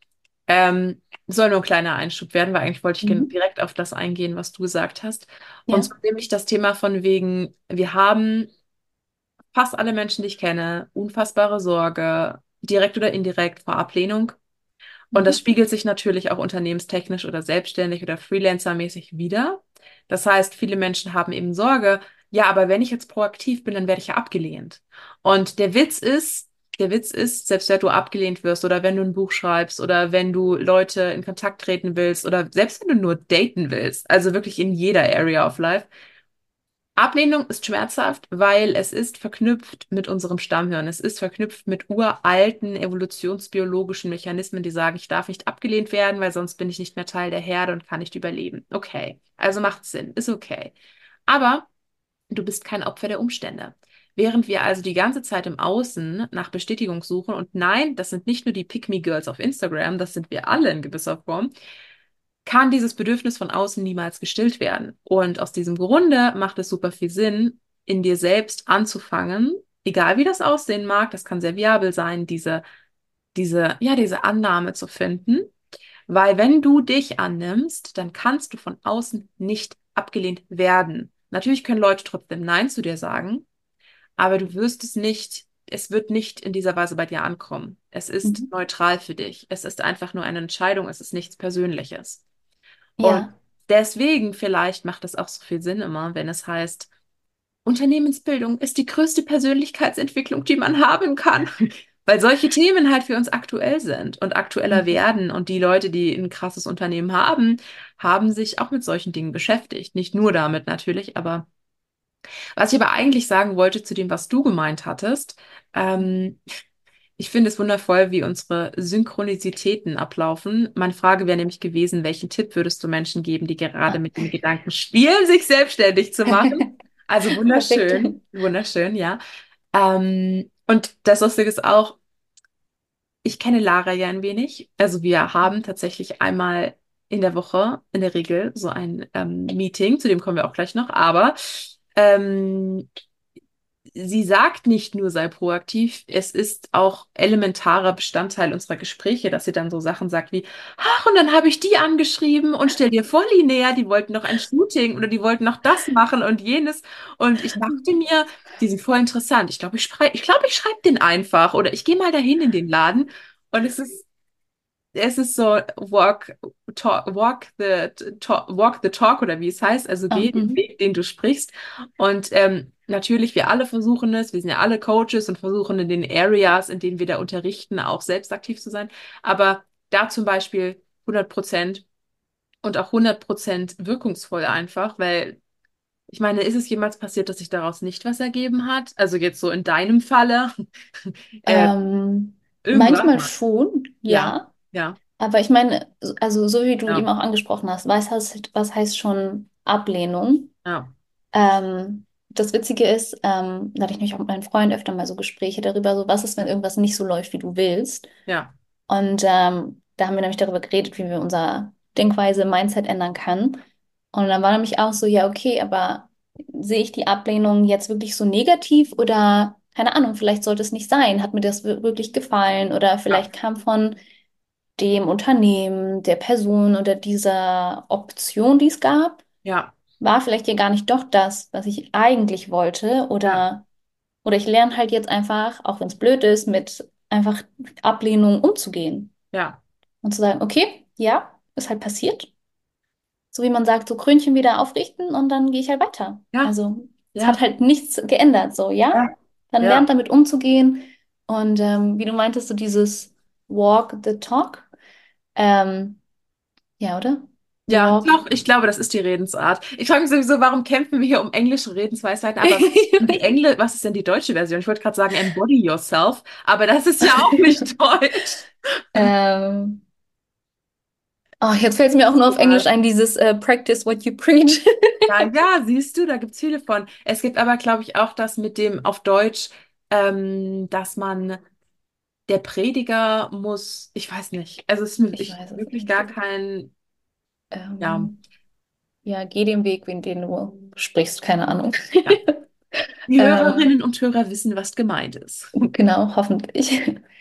Ähm, soll nur ein kleiner Einschub werden, weil eigentlich wollte ich gen- Mhm. direkt auf das eingehen, was du gesagt hast. Und Ja. zwar nämlich das Thema von wegen, wir haben fast alle Menschen, die ich kenne, unfassbare Sorge, direkt oder indirekt vor Ablehnung. Und das Mhm. spiegelt sich natürlich auch unternehmenstechnisch oder selbstständig oder freelancermäßig wider. Das heißt, viele Menschen haben eben Sorge, ja, aber wenn ich jetzt proaktiv bin, dann werde ich ja abgelehnt. Und der Witz ist, der Witz ist, selbst wenn du abgelehnt wirst oder wenn du ein Buch schreibst oder wenn du Leute in Kontakt treten willst oder selbst wenn du nur daten willst, also wirklich in jeder Area of Life, Ablehnung ist schmerzhaft, weil es ist verknüpft mit unserem Stammhirn. Es ist verknüpft mit uralten evolutionsbiologischen Mechanismen, die sagen, ich darf nicht abgelehnt werden, weil sonst bin ich nicht mehr Teil der Herde und kann nicht überleben. Okay, also macht Sinn, ist okay. Aber du bist kein Opfer der Umstände. Während wir also die ganze Zeit im Außen nach Bestätigung suchen, und nein, das sind nicht nur die Pick-me-Girls auf Instagram, das sind wir alle in gewisser Form, kann dieses Bedürfnis von außen niemals gestillt werden. Und aus diesem Grunde macht es super viel Sinn, in dir selbst anzufangen, egal wie das aussehen mag, das kann sehr viabel sein, diese, diese, ja, diese Annahme zu finden. Weil wenn du dich annimmst, dann kannst du von außen nicht abgelehnt werden. Natürlich können Leute trotzdem Nein zu dir sagen, aber du wirst es nicht, es wird nicht in dieser Weise bei dir ankommen. Es ist Mhm. neutral für dich. Es ist einfach nur eine Entscheidung, es ist nichts Persönliches. Und Ja. deswegen vielleicht macht es auch so viel Sinn immer, wenn es heißt, Unternehmensbildung ist die größte Persönlichkeitsentwicklung, die man haben kann. Weil solche Themen halt für uns aktuell sind und aktueller Mhm. werden. Und die Leute, die ein krasses Unternehmen haben, haben sich auch mit solchen Dingen beschäftigt. Nicht nur damit natürlich, aber Was ich aber eigentlich sagen wollte zu dem, was du gemeint hattest, ähm, ich finde es wundervoll, wie unsere Synchronizitäten ablaufen. Meine Frage wäre nämlich gewesen, welchen Tipp würdest du Menschen geben, die gerade Ah. mit dem Gedanken spielen, sich selbstständig zu machen? Also Perfekt. wunderschön, wunderschön, ja. Ähm, und das Lustige ist auch, ich kenne Lara ja ein wenig. Also wir haben tatsächlich einmal in der Woche in der Regel so ein ähm, Meeting, zu dem kommen wir auch gleich noch, aber ähm, sie sagt nicht nur, sei proaktiv, es ist auch elementarer Bestandteil unserer Gespräche, dass sie dann so Sachen sagt wie, ach, und dann habe ich die angeschrieben und stell dir vor, Linnea, die wollten noch ein Shooting oder die wollten noch das machen und jenes. Und ich dachte mir, die sind voll interessant. Ich glaube, ich schrei ich glaube, ich schreibe den einfach oder ich gehe mal dahin in den Laden. Und es ist es ist so walk, talk, walk the talk, walk the talk oder wie es heißt, also Ah, geh den mhm. Weg, den du sprichst. Und ähm, natürlich, wir alle versuchen es, wir sind ja alle Coaches und versuchen in den Areas, in denen wir da unterrichten, auch selbst aktiv zu sein. Aber da zum Beispiel hundert Prozent und auch hundert Prozent wirkungsvoll einfach, weil ich meine, ist es jemals passiert, dass sich daraus nicht was ergeben hat? Also jetzt so in deinem Falle, äh, Ähm, irgendwas manchmal mal. schon, Ja, ja. ja, Aber ich meine, also so wie du eben ja, auch angesprochen hast, was heißt, was heißt schon Ablehnung? ja, Ähm, das Witzige ist, ähm, da hatte ich nämlich auch mit meinem Freund öfter mal so Gespräche darüber, so was ist, wenn irgendwas nicht so läuft, wie du willst. ja. Und ähm, da haben wir nämlich darüber geredet, wie wir unser Denkweise, Mindset ändern können. Und dann war nämlich auch so, ja, okay, aber sehe ich die Ablehnung jetzt wirklich so negativ oder keine Ahnung, vielleicht sollte es nicht sein. Hat mir das wir- wirklich gefallen oder Ja, vielleicht kam von dem Unternehmen, der Person oder dieser Option, die es gab, ja, war vielleicht ja gar nicht doch das, was ich eigentlich wollte ja, oder, oder ich lerne halt jetzt einfach, auch wenn es blöd ist, mit einfach Ablehnung umzugehen. ja, Und zu sagen, okay, ja, ist halt passiert. So wie man sagt, so Krönchen wieder aufrichten und dann gehe ich halt weiter. ja, Also es hat ja, halt nichts geändert, so, ja. ja, Dann lernt ja, damit umzugehen. Und ähm, wie du meintest, so dieses Walk the Talk. Ähm, ja, oder? ja, Walk. doch, ich glaube, das ist die Redensart. Ich frage mich sowieso, warum kämpfen wir hier um englische Redensweisheiten, aber was ist denn die Engl was ist denn die deutsche Version? Ich wollte gerade sagen, embody yourself, aber das ist ja auch nicht deutsch. Ähm, oh, jetzt fällt es mir auch nur auf Englisch Egal. ein, dieses äh, Practice what you preach. Ja, ja, siehst du, da gibt es viele von. Es gibt aber, glaube ich, auch das mit dem auf Deutsch, ähm, dass man, der Prediger muss, ich weiß nicht, also es ist mir Ich ich, weiß es wirklich nicht. gar kein, ja, Ähm, ja, geh den Weg, den den du sprichst, keine Ahnung. ja. Die Ähm, Hörerinnen und Hörer wissen, was gemeint ist. genau, hoffentlich.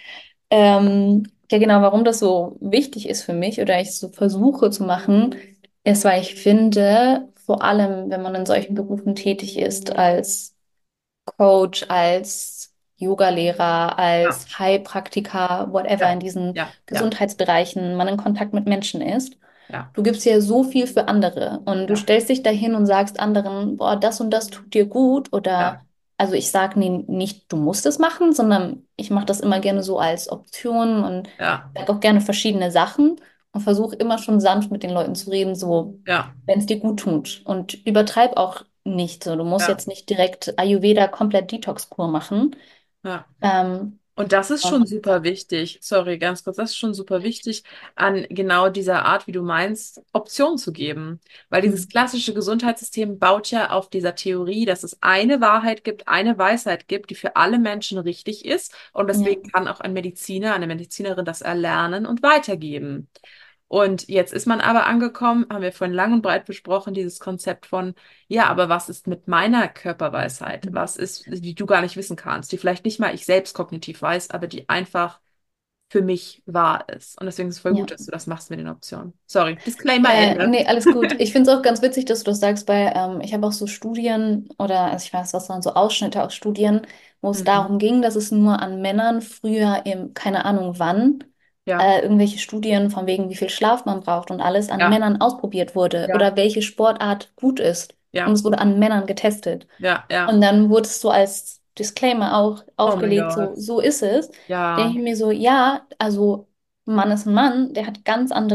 Ähm, ja, genau, warum das so wichtig ist für mich oder ich so versuche zu machen, ist, weil ich finde, vor allem, wenn man in solchen Berufen tätig ist, als Coach, als Yogalehrer, Ja, als Heilpraktiker, whatever, ja, in diesen ja, ja, Gesundheitsbereichen, man in Kontakt mit Menschen ist. ja, Du gibst ja so viel für andere und du ja, stellst dich dahin und sagst anderen, boah, das und das tut dir gut oder ja, also ich sage nee, nicht, du musst es machen, sondern ich mache das immer gerne so als Option und ja, sage auch gerne verschiedene Sachen und versuche immer schon sanft mit den Leuten zu reden, so ja, wenn es dir gut tut und übertreib auch nicht so. Du musst ja, jetzt nicht direkt Ayurveda komplett Detox-Kur machen. ja. Ähm, Und das ist und, schon super wichtig. Sorry, ganz kurz, das ist schon super wichtig, an genau dieser Art, wie du meinst, Optionen zu geben. Weil dieses klassische Gesundheitssystem baut ja auf dieser Theorie, dass es eine Wahrheit gibt, eine Weisheit gibt, die für alle Menschen richtig ist. Und ja, deswegen kann auch ein Mediziner, eine Medizinerin das erlernen und weitergeben. Und jetzt ist man aber angekommen, haben wir vorhin lang und breit besprochen, dieses Konzept von, ja, aber was ist mit meiner Körperweisheit? Was ist, die du gar nicht wissen kannst, die vielleicht nicht mal ich selbst kognitiv weiß, aber die einfach für mich wahr ist. Und deswegen ist es voll ja. gut, dass du das machst mit den Optionen. Sorry, Disclaimer Äh, Ende. nee, alles gut. Ich finde es auch ganz witzig, dass du das sagst, weil ähm, ich habe auch so Studien oder also ich weiß, was waren so Ausschnitte aus Studien, wo es Mhm. darum ging, dass es nur an Männern früher im, keine Ahnung wann, Ja, äh, irgendwelche Studien von wegen, wie viel Schlaf man braucht und alles an ja, Männern ausprobiert wurde ja, oder welche Sportart gut ist. Und ja, es wurde an Männern getestet. ja, ja. Und dann wurde es so als Disclaimer auch Oh mein aufgelegt, so, Gott. so ist es. Denke Ja, ich mir so, ja, also ein Mann ist ein Mann, der hat ganz anderes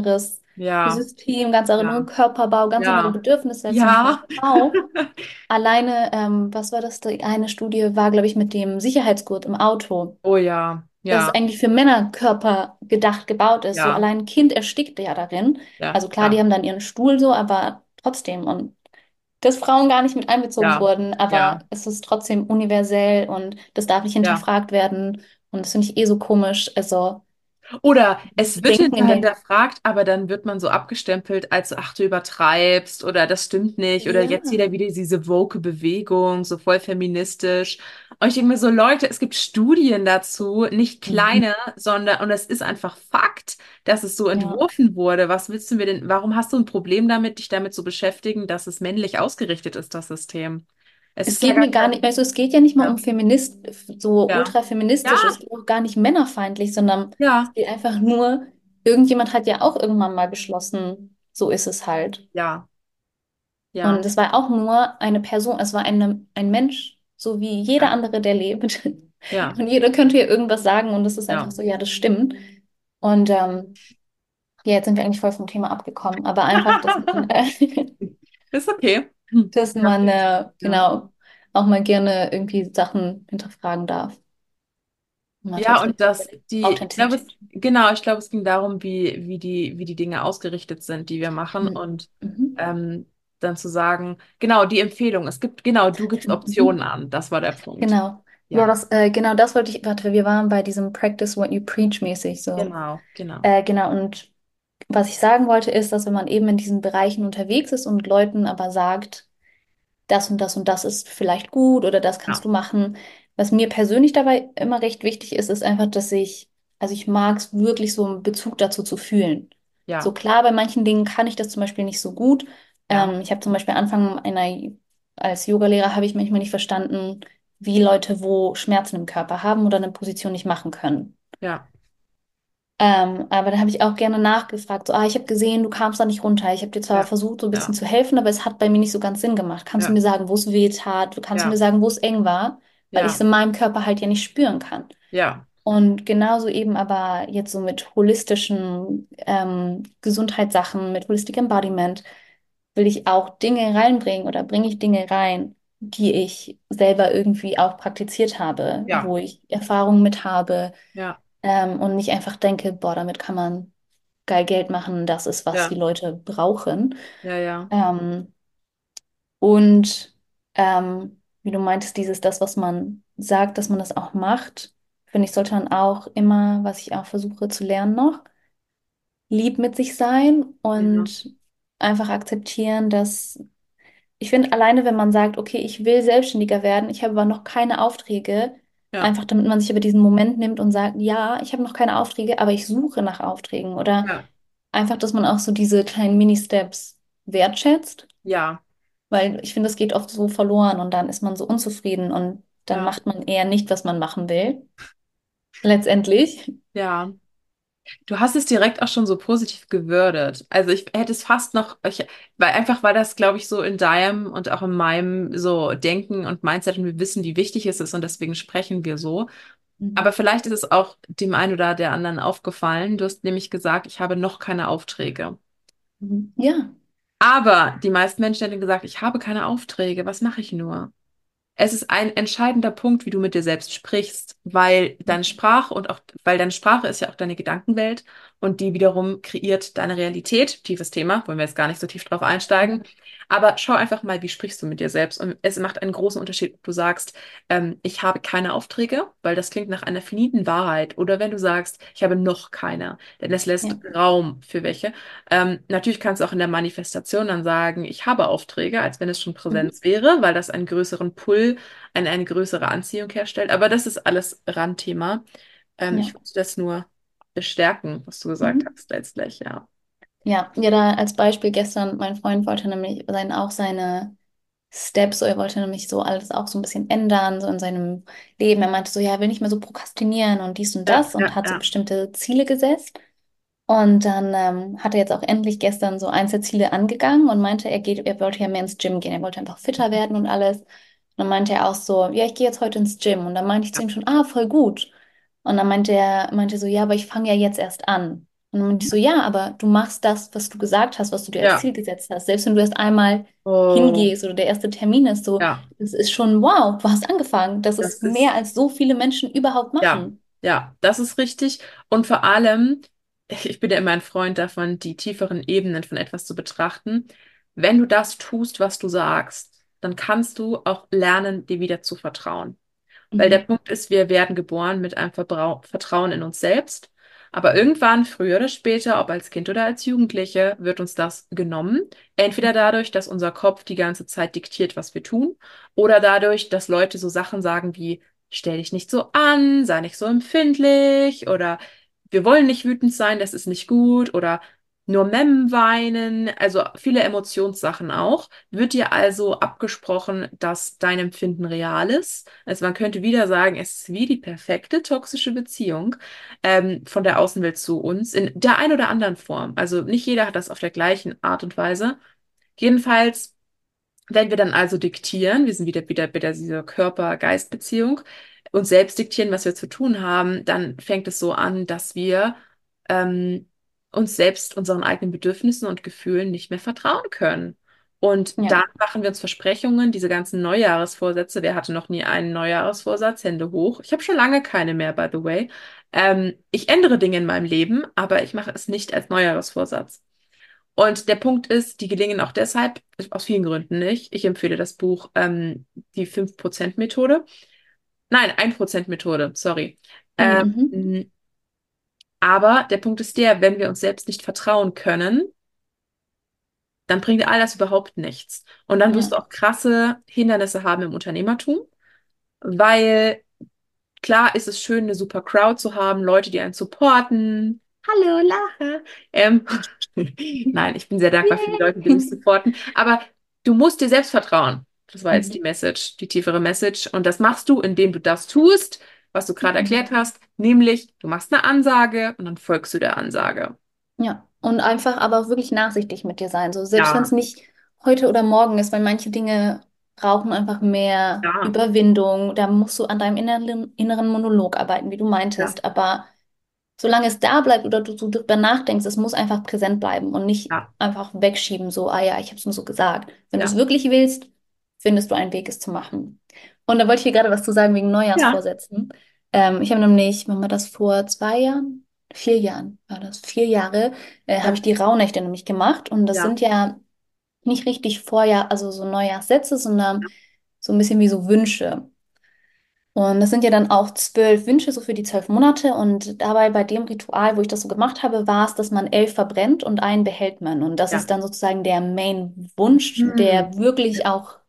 Ja, System, ganz andere ja, Körperbau, ganz andere ja, Bedürfnisse als zum Beispiel eine ja. Frau. Alleine, ähm, was war das? Die eine Studie war, glaube ich, mit dem Sicherheitsgurt im Auto, Oh ja, dass es ja, eigentlich für Männerkörper gedacht, gebaut ist. So ja, allein ein Kind erstickte ja darin. ja, Also klar, die ja, haben dann ihren Stuhl so, aber trotzdem. Und dass Frauen gar nicht mit einbezogen ja, wurden, aber ja, es ist trotzdem universell und das darf nicht ja. hinterfragt werden. Und das finde ich eh so komisch. Also Oder zu es wird denken in hinterher der, hinterfragt, aber dann wird man so abgestempelt als, ach, du übertreibst oder das stimmt nicht oder jetzt ja. wieder wieder diese woke-Bewegung, so voll feministisch. Und ich denke mir so, Leute, es gibt Studien dazu, nicht Mhm. kleine, sondern, und es ist einfach Fakt, dass es so Ja. entworfen wurde. Was willst du mir denn, warum hast du ein Problem damit, dich damit zu beschäftigen, dass es männlich ausgerichtet ist, das System? Es Es ist ja geht gar mir gar nicht, kein, also es geht ja nicht mal um ja, Feminist, so ja, ultrafeministisch, es ja, geht auch gar nicht männerfeindlich, sondern es ja, geht einfach nur, irgendjemand hat ja auch irgendwann mal beschlossen, so ist es halt. ja, ja, Und es war auch nur eine Person, es war eine, ein Mensch, so wie jeder ja, andere, der lebt. ja, Und jeder könnte ja irgendwas sagen und es ist einfach ja. so, ja, das stimmt. Und ähm, ja, jetzt sind wir eigentlich voll vom Thema abgekommen, aber einfach, dass man, äh, Ist okay. Hm. dass Ja, man äh, ja. genau auch mal gerne irgendwie Sachen hinterfragen darf. Ja, Natürlich und dass die, ich glaube, es, Authentizität. genau, ich glaube, es ging darum, wie, wie die, wie die Dinge ausgerichtet sind, die wir machen Mhm. und Mhm. ähm, dann zu sagen, genau, die Empfehlung, es gibt, genau, du gibst Optionen Mhm. an, das war der Punkt. Genau. Ja, Ja, das, äh, genau das wollte ich, warte, wir waren bei diesem Practice what you preach mäßig so. genau, genau. Äh, genau, und was ich sagen wollte, ist, dass wenn man eben in diesen Bereichen unterwegs ist und Leuten aber sagt, das und das und das ist vielleicht gut oder das kannst Ja, du machen. Was mir persönlich dabei immer recht wichtig ist, ist einfach, dass ich, also ich mag es wirklich so einen Bezug dazu zu fühlen. So ja, klar, bei manchen Dingen kann ich das zum Beispiel nicht so gut. ja, Ähm, ich habe zum Beispiel Anfang einer, als Yogalehrer habe ich manchmal nicht verstanden, wie Leute wo Schmerzen im Körper haben oder eine Position nicht machen können. ja, Ähm, aber da habe ich auch gerne nachgefragt, so, ah, ich habe gesehen, du kamst da nicht runter. Ich habe dir zwar ja, versucht, so ein bisschen ja, zu helfen, aber es hat bei mir nicht so ganz Sinn gemacht. Kannst du ja, mir sagen, wo es weh tat? Kannst du mir ja, sagen, wo es eng war? Weil ich es ja, in meinem Körper halt ja nicht spüren kann. ja, Und genauso eben aber jetzt so mit holistischen ähm, Gesundheitssachen, mit Holistic Embodiment, will ich auch Dinge reinbringen oder bringe ich Dinge rein, die ich selber irgendwie auch praktiziert habe, ja, wo ich Erfahrungen mit habe, ja, ähm, und nicht einfach denke, boah, damit kann man geil Geld machen, das ist, was die ja, Leute brauchen. ja, ja, Ähm, und ähm, wie du meintest, dieses, das, was man sagt, dass man das auch macht, finde ich, sollte man auch immer, was ich auch versuche zu lernen noch, lieb mit sich sein ja, und einfach akzeptieren, dass ich finde, alleine wenn man sagt, okay, ich will selbstständiger werden, ich habe aber noch keine Aufträge, ja, einfach damit man sich aber diesen Moment nimmt und sagt, ja, ich habe noch keine Aufträge, aber ich suche nach Aufträgen. Oder ja, einfach, dass man auch so diese kleinen Mini-Steps wertschätzt, ja, weil ich finde, das geht oft so verloren und dann ist man so unzufrieden und dann ja, macht man eher nicht, was man machen will, letztendlich. ja. Du hast es direkt auch schon so positiv gewürdet. Also ich hätte es fast noch, ich, weil einfach war das, glaube ich, so in deinem und auch in meinem so Denken und Mindset und wir wissen, wie wichtig es ist und deswegen sprechen wir so. Aber Mhm. vielleicht ist es auch dem einen oder der anderen aufgefallen. Du hast nämlich gesagt, ich habe noch keine Aufträge. Mhm. Ja. Aber die meisten Menschen hätten gesagt, ich habe keine Aufträge. Was mache ich nur? Es ist ein entscheidender Punkt, wie du mit dir selbst sprichst, weil deine Sprache und auch, weil deine Sprache ist ja auch deine Gedankenwelt und die wiederum kreiert deine Realität. Tiefes Thema, wollen wir jetzt gar nicht so tief drauf einsteigen. Aber schau einfach mal, wie sprichst du mit dir selbst? Und es macht einen großen Unterschied, ob du sagst, ähm, ich habe keine Aufträge, weil das klingt nach einer finiten Wahrheit. Oder wenn du sagst, ich habe noch keine, denn es lässt Ja. Raum für welche. Ähm, natürlich kannst du auch in der Manifestation dann sagen, ich habe Aufträge, als wenn es schon Mhm. Präsenz wäre, weil das einen größeren Pull, eine, eine größere Anziehung herstellt. Aber das ist alles Randthema. Ähm, ich Ja. wollte das nur bestärken, was du gesagt Mhm. hast letztlich, ja. Ja, ja, da als Beispiel gestern, mein Freund wollte nämlich sein, auch seine Steps, so er wollte nämlich so alles auch so ein bisschen ändern, so in seinem Leben. Er meinte so, ja, er will nicht mehr so prokrastinieren und dies und Ja, das und ja, hat so ja, bestimmte Ziele gesetzt. Und dann ähm, hat er jetzt auch endlich gestern so eins der Ziele angegangen und meinte, er geht, er wollte ja mehr ins Gym gehen, er wollte einfach fitter werden und alles. Und dann meinte er auch so, ja, ich gehe jetzt heute ins Gym. Und dann meinte ich zu ja, ihm schon, ah, voll gut. Und dann meinte er, meinte so, ja, aber ich fange ja jetzt erst an. Und dann bin ich so, ja, aber du machst das, was du gesagt hast, was du dir als Ja. Ziel gesetzt hast. Selbst wenn du erst einmal Oh, hingehst oder der erste Termin ist, so, ja, das ist schon wow, du hast angefangen. Das das ist ist, mehr als so viele Menschen überhaupt ja, machen. ja, das ist richtig. Und vor allem, ich bin ja immer ein Freund davon, die tieferen Ebenen von etwas zu betrachten. Wenn du das tust, was du sagst, dann kannst du auch lernen, dir wieder zu vertrauen. Weil der Mhm. Punkt ist, wir werden geboren mit einem Verbrau Vertrauen in uns selbst. Aber irgendwann, früher oder später, ob als Kind oder als Jugendliche, wird uns das genommen. Entweder dadurch, dass unser Kopf die ganze Zeit diktiert, was wir tun, oder dadurch, dass Leute so Sachen sagen wie, stell dich nicht so an, sei nicht so empfindlich, oder wir wollen nicht wütend sein, das ist nicht gut, oder nur Mem weinen, also viele Emotionssachen auch. Wird dir also abgesprochen, dass dein Empfinden real ist? Also man könnte wieder sagen, es ist wie die perfekte toxische Beziehung ähm, von der Außenwelt zu uns in der ein oder anderen Form. Also nicht jeder hat das auf der gleichen Art und Weise. Jedenfalls, wenn wir dann also diktieren, wir sind wieder wieder bei dieser Körper-Geist-Beziehung, uns selbst diktieren, was wir zu tun haben, dann fängt es so an, dass wir ähm, uns selbst, unseren eigenen Bedürfnissen und Gefühlen nicht mehr vertrauen können. Und dann Ja, machen wir uns Versprechungen, diese ganzen Neujahresvorsätze. Wer hatte noch nie einen Neujahresvorsatz? Hände hoch. Ich habe schon lange keine mehr, by the way. Ähm, ich ändere Dinge in meinem Leben, aber ich mache es nicht als Neujahresvorsatz. Und der Punkt ist, die gelingen auch deshalb, aus vielen Gründen nicht. Ich empfehle das Buch ähm, Die fünf Prozent Methode. Nein, ein Prozent Methode, sorry. mhm. Mhm. Ähm, aber der Punkt ist der, wenn wir uns selbst nicht vertrauen können, dann bringt all das überhaupt nichts. Und dann wirst Ja, du auch krasse Hindernisse haben im Unternehmertum, weil klar ist es schön, eine super Crowd zu haben, Leute, die einen supporten. Hallo, Lache. Ähm, Nein, ich bin sehr dankbar für die Leute, die mich yay. supporten. Aber du musst dir selbst vertrauen. Das war jetzt die Mhm. Message, die tiefere Message. Und das machst du, indem du das tust, was du gerade Mhm. erklärt hast, nämlich du machst eine Ansage und dann folgst du der Ansage. Ja, und einfach aber auch wirklich nachsichtig mit dir sein. So, selbst wenn es Ja, nicht heute oder morgen ist, weil manche Dinge brauchen einfach mehr ja, Überwindung. Da musst du an deinem inneren, inneren Monolog arbeiten, wie du ja, meintest. Aber solange es da bleibt oder du so drüber nachdenkst, es muss einfach präsent bleiben und nicht ja, einfach wegschieben, so, ah ja, ich habe es nur so gesagt. Wenn du es ja, wirklich willst, findest du einen Weg, es zu machen. Und da wollte ich hier gerade was zu sagen wegen ja, Neujahrsvorsätzen. Ähm, ich habe nämlich, wann war das vor zwei Jahren? Vier Jahren war das. Vier Jahre äh, habe ja, ich die Rauhnächte nämlich gemacht. Und das ja, sind ja nicht richtig Vorjahr, also so Neujahrssätze, sondern so ein bisschen wie so Wünsche. Und das sind ja dann auch zwölf Wünsche, so für die zwölf Monate. Und dabei bei dem Ritual, wo ich das so gemacht habe, war es, dass man elf verbrennt und einen behält man. Und das ist ja. dann sozusagen der Main-Wunsch, Hm. der wirklich auch,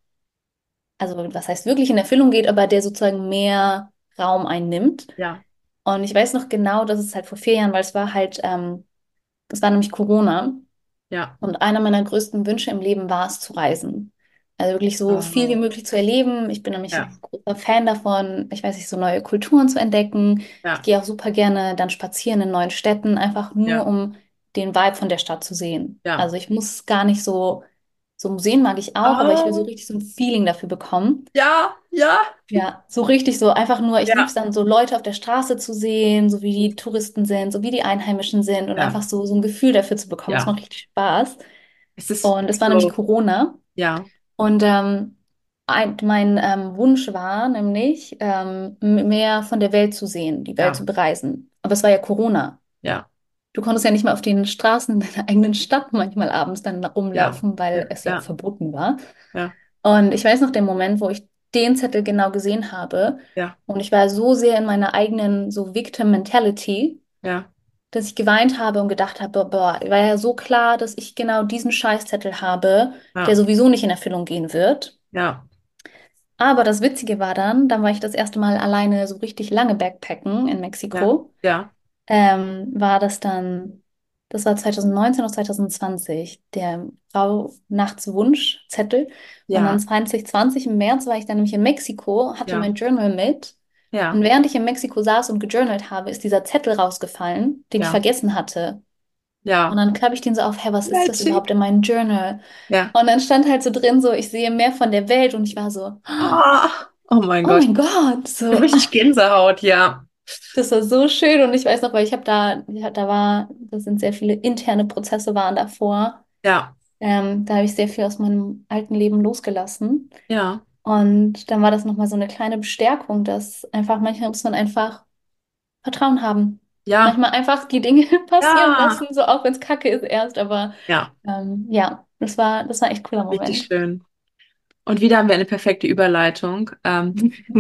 also was heißt wirklich in Erfüllung geht, aber der sozusagen mehr Raum einnimmt. Ja, Und ich weiß noch genau, dass es halt vor vier Jahren, weil es war halt, ähm, es war nämlich Corona. ja. Und einer meiner größten Wünsche im Leben war es zu reisen. Also wirklich so viel wie Oh, möglich zu erleben. Ich bin nämlich ja, ein großer Fan davon, ich weiß nicht, so neue Kulturen zu entdecken. Ich ja, gehe auch super gerne dann spazieren in neuen Städten, einfach nur ja, um den Vibe von der Stadt zu sehen. ja. Also ich muss gar nicht so, so Museen mag ich auch, aber ich will so Oh, richtig so ein Feeling dafür bekommen. ja, ja, Ja, so richtig so, einfach nur, ich liebe es ja, dann so Leute auf der Straße zu sehen, so wie die Touristen sind, so wie die Einheimischen sind und ja, einfach so, so ein Gefühl dafür zu bekommen. Das ja. macht richtig Spaß. Es ist Und es war nämlich so, Corona. ja, Und ähm, ein, mein ähm, Wunsch war nämlich, ähm, m- mehr von der Welt zu sehen, die Welt ja, zu bereisen. Aber es war ja Corona. ja, Du konntest ja nicht mal auf den Straßen deiner eigenen Stadt manchmal abends dann ja, rumlaufen, weil ja, es ja ja, verboten war. ja, Und ich weiß noch den Moment, wo ich den Zettel genau gesehen habe. ja, Und ich war so sehr in meiner eigenen so Victim Mentality, ja, dass ich geweint habe und gedacht habe, boah, war ja so klar, dass ich genau diesen Scheißzettel habe, der ja, sowieso nicht in Erfüllung gehen wird. ja, Aber das Witzige war dann, dann war ich das erste Mal alleine so richtig lange Backpacken in ja, Mexiko. ja, Ähm, war das dann, das war zwanzig neunzehn oder zwanzig zwanzig, der Rauhnachtswunschzettel. Und dann ja, zwanzig zwanzig im März war ich dann nämlich in Mexiko, hatte ja, mein Journal mit. Und ja, während ich in Mexiko saß und gejournalt habe, ist dieser Zettel rausgefallen, den ich ja, vergessen hatte. Und ja, dann klappe ich den so auf, hä, was ist das Magic. überhaupt in meinem Journal? Ja. Und dann stand halt so drin, so, ich sehe mehr von der Welt und ich war so, Ah, oh mein oh Gott. mein Gott, Ich hab so, richtig Gänsehaut, ja. Das war so schön und ich weiß noch, weil ich habe da, ja, da war, da sind sehr viele interne Prozesse waren davor. Ja, Ähm, da habe ich sehr viel aus meinem alten Leben losgelassen. ja, Und dann war das nochmal so eine kleine Bestärkung, dass einfach manchmal muss man einfach Vertrauen haben. ja, Manchmal einfach die Dinge passieren ja, lassen, so auch wenn es Kacke ist erst. Aber ja, ähm, ja, das war, das war echt ein cooler richtig Moment. schön. Und wieder haben wir eine perfekte Überleitung. Ähm,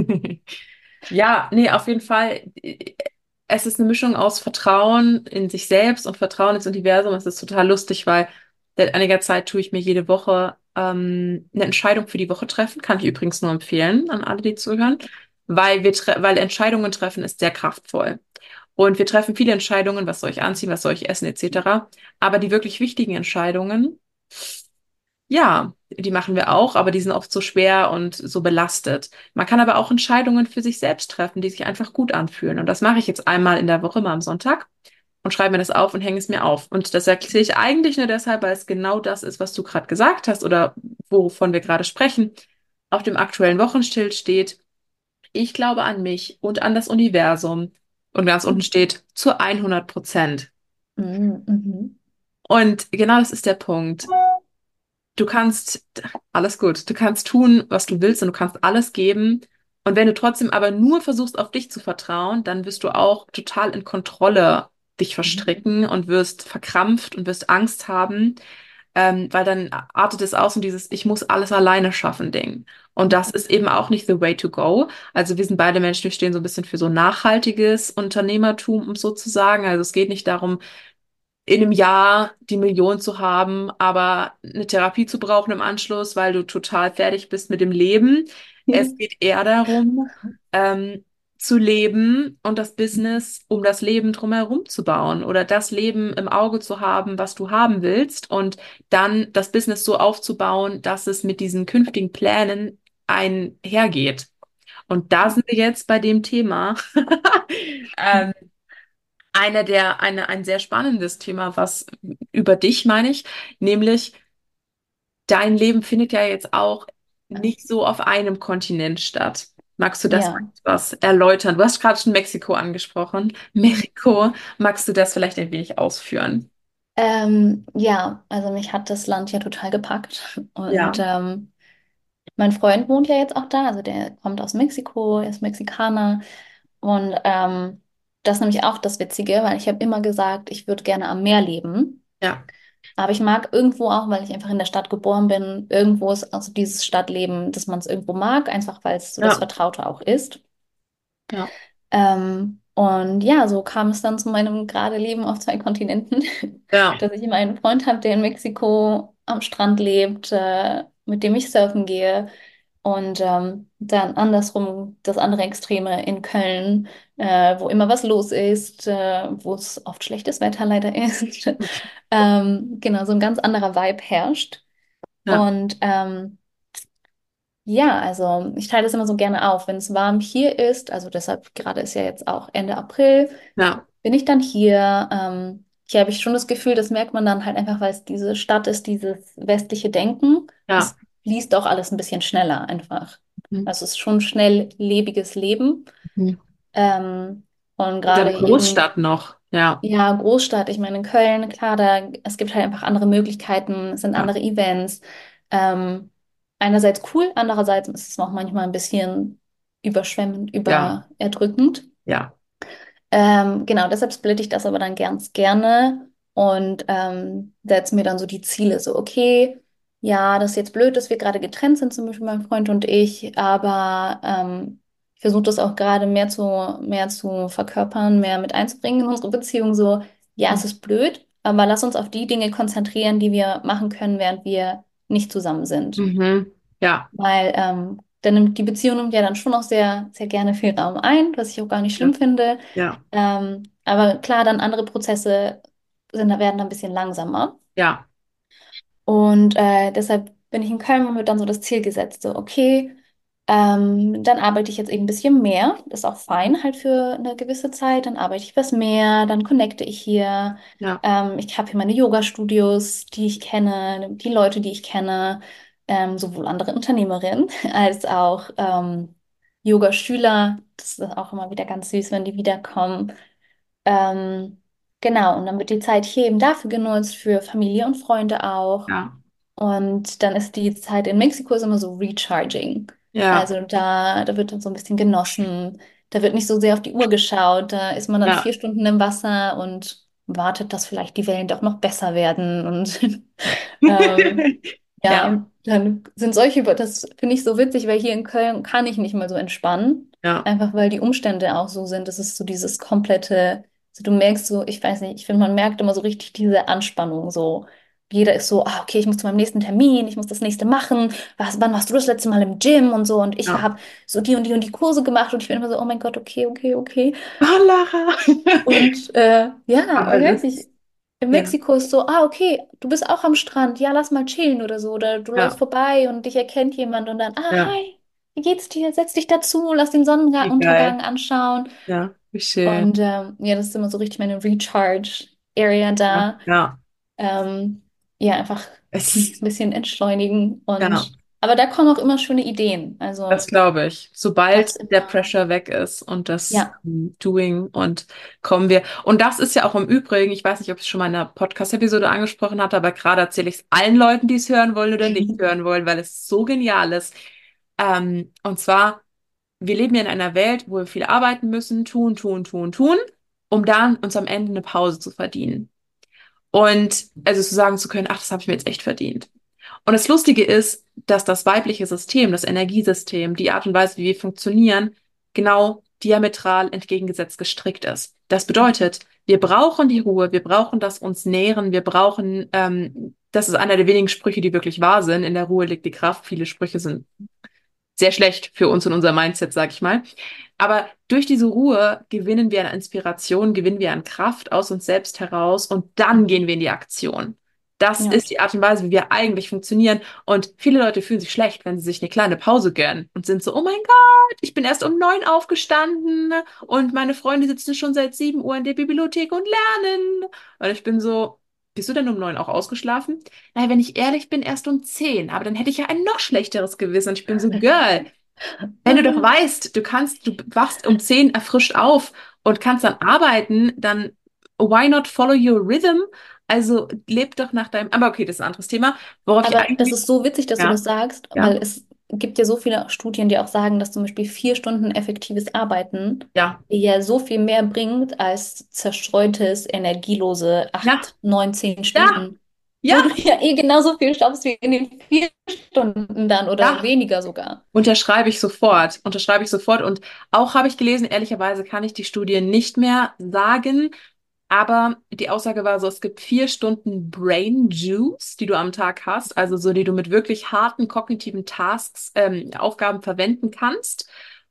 ja, nee, auf jeden Fall. Es ist eine Mischung aus Vertrauen in sich selbst und Vertrauen ins Universum. Es ist total lustig, weil seit einiger Zeit tue ich mir jede Woche ähm, eine Entscheidung für die Woche treffen. Kann ich übrigens nur empfehlen an alle, die zuhören, weil wir tre weil Entscheidungen treffen ist sehr kraftvoll. Und wir treffen viele Entscheidungen, was soll ich anziehen, was soll ich essen, et cetera. Aber die wirklich wichtigen Entscheidungen, ja, die machen wir auch, aber die sind oft so schwer und so belastet. Man kann aber auch Entscheidungen für sich selbst treffen, die sich einfach gut anfühlen. Und das mache ich jetzt einmal in der Woche, mal am Sonntag und schreibe mir das auf und hänge es mir auf. Und das erkläre ich eigentlich nur deshalb, weil es genau das ist, was du gerade gesagt hast oder wovon wir gerade sprechen. Auf dem aktuellen Wochenschild steht, ich glaube an mich und an das Universum. Und ganz unten steht, zu hundert Prozent. Mhm, mhm. Und genau das ist der Punkt. Du kannst, alles gut, du kannst tun, was du willst und du kannst alles geben. Und wenn du trotzdem aber nur versuchst, auf dich zu vertrauen, dann wirst du auch total in Kontrolle dich verstricken und wirst verkrampft und wirst Angst haben, ähm, weil dann artet es aus in dieses Ich muss alles alleine schaffen Ding. Und das ist eben auch nicht the way to go. Also wir sind beide Menschen, wir stehen so ein bisschen für so nachhaltiges Unternehmertum, um so zu sagen. Also es geht nicht darum, in einem Jahr die Million zu haben, aber eine Therapie zu brauchen im Anschluss, weil du total fertig bist mit dem Leben. Es geht eher darum, ähm, zu leben und das Business um das Leben drumherum zu bauen oder das Leben im Auge zu haben, was du haben willst und dann das Business so aufzubauen, dass es mit diesen künftigen Plänen einhergeht. Und da sind wir jetzt bei dem Thema. ähm, einer der, eine, ein sehr spannendes Thema, was über dich meine ich, nämlich dein Leben findet ja jetzt auch nicht so auf einem Kontinent statt. Magst du das Ja. etwas erläutern? Du hast gerade schon Mexiko angesprochen. Mexiko, magst du das vielleicht ein wenig ausführen? Ähm, ja, also mich hat das Land ja total gepackt. Und Ja, ähm, mein Freund wohnt ja jetzt auch da, also der kommt aus Mexiko, er ist Mexikaner. Und ähm, das ist nämlich auch das Witzige, weil ich habe immer gesagt, ich würde gerne am Meer leben. ja, Aber ich mag irgendwo auch, weil ich einfach in der Stadt geboren bin, irgendwo ist also dieses Stadtleben, dass man es irgendwo mag, einfach weil es so das ja, Vertraute auch ist. ja, Ähm, und ja, so kam es dann zu meinem gerade Leben auf zwei Kontinenten, ja, dass ich immer einen Freund habe, der in Mexiko am Strand lebt, äh, mit dem ich surfen gehe. Und ähm, dann andersrum das andere Extreme in Köln, äh, wo immer was los ist, äh, wo es oft schlechtes Wetter leider ist. Ähm, genau, so ein ganz anderer Vibe herrscht. ja, Und ähm, ja, also ich teile das immer so gerne auf. Wenn es warm hier ist, also deshalb gerade ist ja jetzt auch Ende April, ja, bin ich dann hier. Ähm, hier habe ich schon das Gefühl, das merkt man dann halt einfach, weil es diese Stadt ist, dieses westliche Denken. ja. Es fließt auch alles ein bisschen schneller einfach. Mhm. Also es ist schon schnell lebiges Leben. Mhm. Ähm, und Und gerade dann eben Großstadt noch. Ja, ja, Großstadt, ich meine, in Köln, klar, da, es gibt halt einfach andere Möglichkeiten, es sind ja, andere Events. Ähm, einerseits cool, andererseits ist es auch manchmal ein bisschen überschwemmend, ja, über erdrückend. ja, Ähm, genau, deshalb splitte ich das aber dann ganz gerne und ähm, setze mir dann so die Ziele, so, okay, ja, das ist jetzt blöd, dass wir gerade getrennt sind, zum Beispiel mein Freund und ich, aber ähm, ich versuche das auch gerade mehr zu, mehr zu verkörpern, mehr mit einzubringen in unsere Beziehung, so, ja, es ist blöd, aber lass uns auf die Dinge konzentrieren, die wir machen können, während wir nicht zusammen sind. mhm. Ja, Weil ähm, dann nimmt die Beziehung nimmt ja dann schon auch sehr, sehr gerne viel Raum ein, was ich auch gar nicht ja, schlimm finde. ja, Ähm, aber klar, dann andere Prozesse sind, werden dann ein bisschen langsamer. ja, Und äh, deshalb bin ich in Köln und mir dann so das Ziel gesetzt, so, okay, ähm, dann arbeite ich jetzt eben ein bisschen mehr. Das ist auch fein halt für eine gewisse Zeit. Dann arbeite ich was mehr, dann connecte ich hier. ja, Ähm, ich habe hier meine Yoga-Studios, die ich kenne, die Leute, die ich kenne, ähm, sowohl andere Unternehmerinnen als auch ähm, Yoga-Schüler. Das ist auch immer wieder ganz süß, wenn die wiederkommen. Ähm, genau, und dann wird die Zeit hier eben dafür genutzt, für Familie und Freunde auch. Ja, Und dann ist die Zeit in Mexiko ist immer so recharging. ja, Also da, da wird dann so ein bisschen genossen. Da wird nicht so sehr auf die Uhr geschaut. Da ist man dann ja. vier Stunden im Wasser und wartet, dass vielleicht die Wellen doch noch besser werden. Und ähm, ja, Ja, und dann sind solche, das finde ich so witzig, weil hier in Köln kann ich nicht mal so entspannen. ja, Einfach weil die Umstände auch so sind. Das ist so dieses komplette, so du merkst so, ich weiß nicht, ich finde, man merkt immer so richtig diese Anspannung so. Jeder ist so, ah, okay, ich muss zu meinem nächsten Termin, ich muss das nächste machen. Was, wann warst du das letzte Mal im Gym und so? Und ich ja. habe so die und die und die Kurse gemacht und ich bin immer so, oh mein Gott, okay, okay, okay. Oh, Lara. Und äh, ja, Aber ich das weiß nicht, ist, in ja, Mexiko ist so, ah, okay, du bist auch am Strand, ja, lass mal chillen oder so. Oder du läufst ja, vorbei und dich erkennt jemand und dann, ah, ja. hi, wie geht's dir? Setz dich dazu, lass den Wie geil. Sonnenuntergang anschauen. Ja, wie schön. Und ähm, ja, das ist immer so richtig meine Recharge-Area Ja, da. ja. Ähm, ja, einfach Es ein ist, bisschen entschleunigen ja. und aber da kommen auch immer schöne Ideen. Das Also glaube ich. Sobald gab's der immer, Pressure weg ist und das ja. ähm, Doing und kommen wir. Und das ist ja auch im Übrigen, ich weiß nicht, ob ich es schon mal in einer Podcast-Episode angesprochen hatte, aber gerade erzähle ich es allen Leuten, die es hören wollen oder nicht hören wollen, weil es so genial ist. Ähm, und zwar, wir leben ja in einer Welt, wo wir viel arbeiten müssen, tun, tun, tun, tun, um dann uns am Ende eine Pause zu verdienen. Und also zu sagen zu können, ach, das habe ich mir jetzt echt verdient. Und das Lustige ist, dass das weibliche System, das Energiesystem, die Art und Weise, wie wir funktionieren, genau diametral entgegengesetzt gestrickt ist. Das bedeutet, wir brauchen die Ruhe, wir brauchen das uns nähren, wir brauchen, ähm, das ist einer der wenigen Sprüche, die wirklich wahr sind. In der Ruhe liegt die Kraft. Viele Sprüche sind sehr schlecht für uns und unser Mindset, sag ich mal. Aber durch diese Ruhe gewinnen wir an Inspiration, gewinnen wir an Kraft aus uns selbst heraus und dann gehen wir in die Aktion. Das Ja. ist die Art und Weise, wie wir eigentlich funktionieren. Und viele Leute fühlen sich schlecht, wenn sie sich eine kleine Pause gönnen und sind so, oh mein Gott, ich bin erst um neun aufgestanden und meine Freunde sitzen schon seit sieben Uhr in der Bibliothek und lernen. Und ich bin so, bist du denn um neun auch ausgeschlafen? Naja, wenn ich ehrlich bin, erst um zehn. Aber dann hätte ich ja ein noch schlechteres Gewissen. Und ich bin so, Girl, wenn du doch weißt, du kannst, du wachst um zehn erfrischt auf und kannst dann arbeiten, dann why not follow your rhythm? Also leb doch nach deinem. Aber okay, das ist ein anderes Thema. Worauf ich Aber das eigentlich. ist so witzig, dass du Ja, das sagst, weil ja, es gibt ja so viele Studien, die auch sagen, dass zum Beispiel vier Stunden effektives Arbeiten ja, dir ja so viel mehr bringt als zerstreutes, energielose ja, acht, neun, zehn ja, Stunden, ja, wo du ja eh genauso viel schaffst wie in den vier Stunden dann oder ja. weniger sogar. Unterschreibe ich sofort. Unterschreibe ich sofort. Und auch habe ich gelesen, ehrlicherweise kann ich die Studie nicht mehr sagen. Aber die Aussage war so, es gibt vier Stunden Brain Juice, die du am Tag hast, also so, die du mit wirklich harten kognitiven Tasks, ähm, Aufgaben verwenden kannst.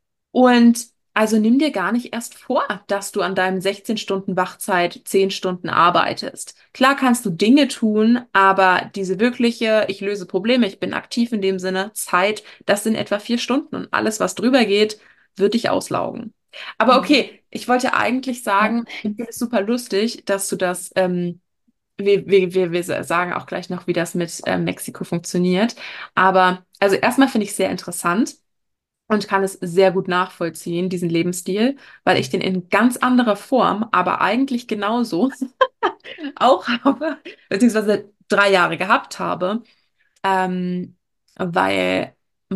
Und also nimm dir gar nicht erst vor, dass du an deinem sechzehn Stunden Wachzeit zehn Stunden arbeitest. Klar kannst du Dinge tun, aber diese wirkliche, ich löse Probleme, ich bin aktiv in dem Sinne, Zeit, das sind etwa vier Stunden und alles, was drüber geht, wird dich auslaugen. Aber Mhm. okay, ich wollte eigentlich Ja. sagen, ich finde es super lustig, dass du das, ähm, wir, wir, wir, wir sagen auch gleich noch, wie das mit äh, Mexiko funktioniert. Aber also erstmal finde ich es sehr interessant und kann es sehr gut nachvollziehen, diesen Lebensstil, weil ich den in ganz anderer Form, aber eigentlich genauso auch habe, beziehungsweise drei Jahre gehabt habe, ähm, weil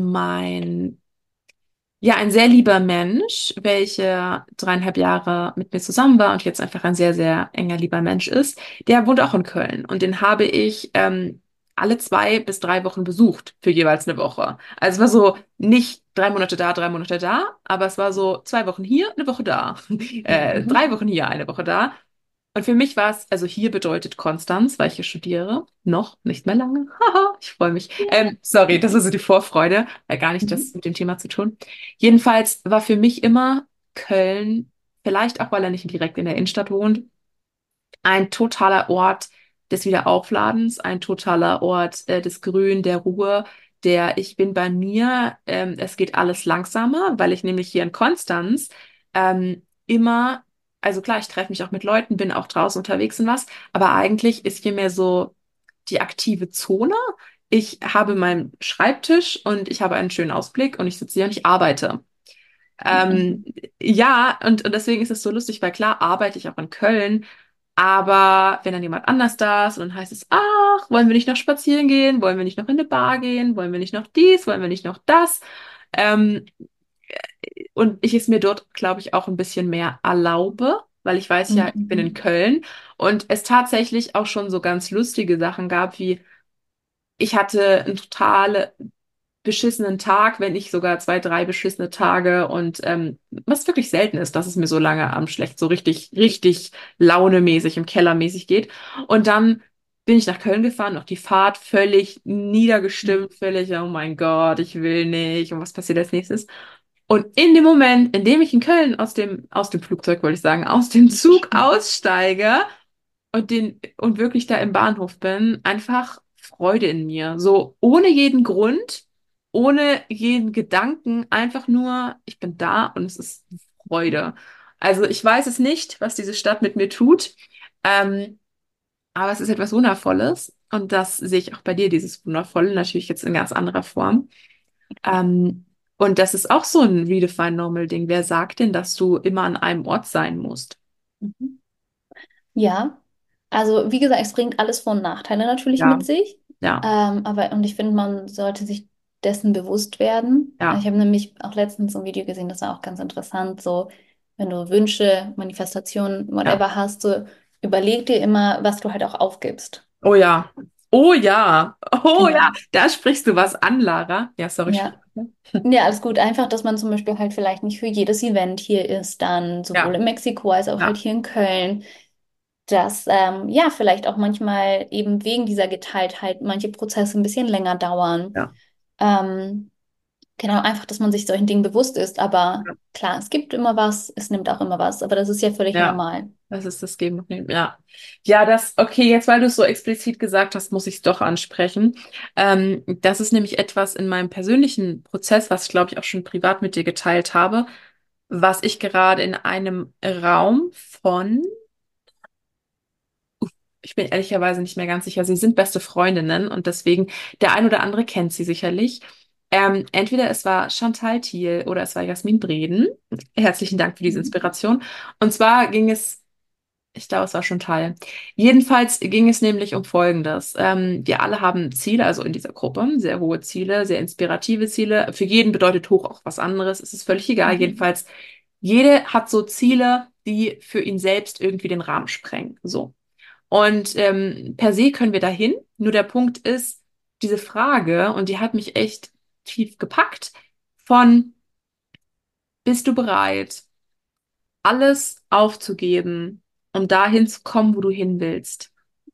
mein ja, ein sehr lieber Mensch, welcher dreieinhalb Jahre mit mir zusammen war und jetzt einfach ein sehr, sehr enger, lieber Mensch ist, der wohnt auch in Köln. Und den habe ich ähm, alle zwei bis drei Wochen besucht für jeweils eine Woche. Also es war so nicht drei Monate da, drei Monate da, aber es war so zwei Wochen hier, eine Woche da. Äh, drei Mhm. Wochen hier, eine Woche da. Und für mich war es, also hier bedeutet Konstanz, weil ich hier studiere, noch nicht mehr lange. Haha, ich freue mich. Ähm, sorry, das ist so die Vorfreude, äh, gar nicht das Mhm. mit dem Thema zu tun. Jedenfalls war für mich immer Köln, vielleicht auch, weil er nicht direkt in der Innenstadt wohnt, ein totaler Ort des Wiederaufladens, ein totaler Ort äh, des Grün, der Ruhe, der ich bin bei mir. Ähm, es geht alles langsamer, weil ich nämlich hier in Konstanz ähm, immer, also klar, ich treffe mich auch mit Leuten, bin auch draußen unterwegs und was, aber eigentlich ist hier mehr so die aktive Zone. Ich habe meinen Schreibtisch und ich habe einen schönen Ausblick und ich sitze hier und ich arbeite. Ähm, ja, und, und deswegen ist es so lustig, weil klar arbeite ich auch in Köln, aber wenn dann jemand anders da ist und dann heißt es, ach, wollen wir nicht noch spazieren gehen? Wollen wir nicht noch in eine Bar gehen? Wollen wir nicht noch dies? Wollen wir nicht noch das? Ähm, und ich es mir dort, glaube ich, auch ein bisschen mehr erlaube, weil ich weiß ja, ich bin in Mhm. Köln und es tatsächlich auch schon so ganz lustige Sachen gab, wie ich hatte einen total beschissenen Tag, wenn nicht sogar zwei, drei beschissene Tage und ähm, was wirklich selten ist, dass es mir so lange am schlecht, so richtig, richtig launemäßig, im Keller mäßig geht. Und dann bin ich nach Köln gefahren, noch die Fahrt völlig niedergestimmt, völlig, oh mein Gott, ich will nicht und was passiert als nächstes? Und in dem Moment, in dem ich in Köln aus dem, aus dem Flugzeug, wollte ich sagen, aus dem Zug aussteige, und den und wirklich da im Bahnhof bin, einfach Freude in mir. So ohne jeden Grund, ohne jeden Gedanken, einfach nur, ich bin da und es ist Freude. Also ich weiß es nicht, was diese Stadt mit mir tut, ähm, aber es ist etwas Wundervolles und das sehe ich auch bei dir, dieses Wundervolle, natürlich jetzt in ganz anderer Form. Ähm, und das ist auch so ein Redefine Normal Ding. Wer sagt denn, dass du immer an einem Ort sein musst? Mhm. Ja, also wie gesagt, es bringt alles Vor- und Nachteile natürlich mit Ja, sich. ja, Ähm, aber und ich finde, man sollte sich dessen bewusst werden. ja, Ich habe nämlich auch letztens so ein Video gesehen, das war auch ganz interessant. So, wenn du Wünsche, Manifestationen, ja. whatever hast, so überleg dir immer, was du halt auch aufgibst. Oh ja. Oh ja. Oh ja. Genau. Da sprichst du was an, Lara. Ja, sorry. Ja. Ja, alles gut. Einfach, dass man zum Beispiel halt vielleicht nicht für jedes Event hier ist, dann sowohl Ja, in Mexiko als auch halt ja, hier in Köln. Dass ähm, ja vielleicht auch manchmal eben wegen dieser Geteiltheit manche Prozesse ein bisschen länger dauern. ja, Ähm, genau, einfach, dass man sich solchen Dingen bewusst ist. Aber ja. klar, es gibt immer was, es nimmt auch immer was, aber das ist ja völlig Ja. normal. Das ist das Geben und Nehmen. Ja. Ja, das, okay, jetzt weil du es so explizit gesagt hast, muss ich es doch ansprechen. Ähm, das ist nämlich etwas in meinem persönlichen Prozess, was ich glaube ich auch schon privat mit dir geteilt habe, was ich gerade in einem Raum von, ich bin ehrlicherweise nicht mehr ganz sicher, sie sind beste Freundinnen und deswegen, der ein oder andere kennt sie sicherlich. Ähm, entweder es war Chantal Thiel oder es war Jasmin Breden. Herzlichen Dank für diese Mhm. Inspiration. Und zwar ging es, ich glaube, es war Chantal. Jedenfalls ging es nämlich um Folgendes. Ähm, wir alle haben Ziele, also in dieser Gruppe, sehr hohe Ziele, sehr inspirative Ziele. Für jeden bedeutet hoch auch was anderes. Es ist völlig egal. Mhm. Jedenfalls, jede hat so Ziele, die für ihn selbst irgendwie den Rahmen sprengen. So. Und ähm, per se können wir dahin. Nur der Punkt ist, diese Frage, und die hat mich echt tief gepackt, von bist du bereit, alles aufzugeben, um dahin zu kommen, wo du hin willst?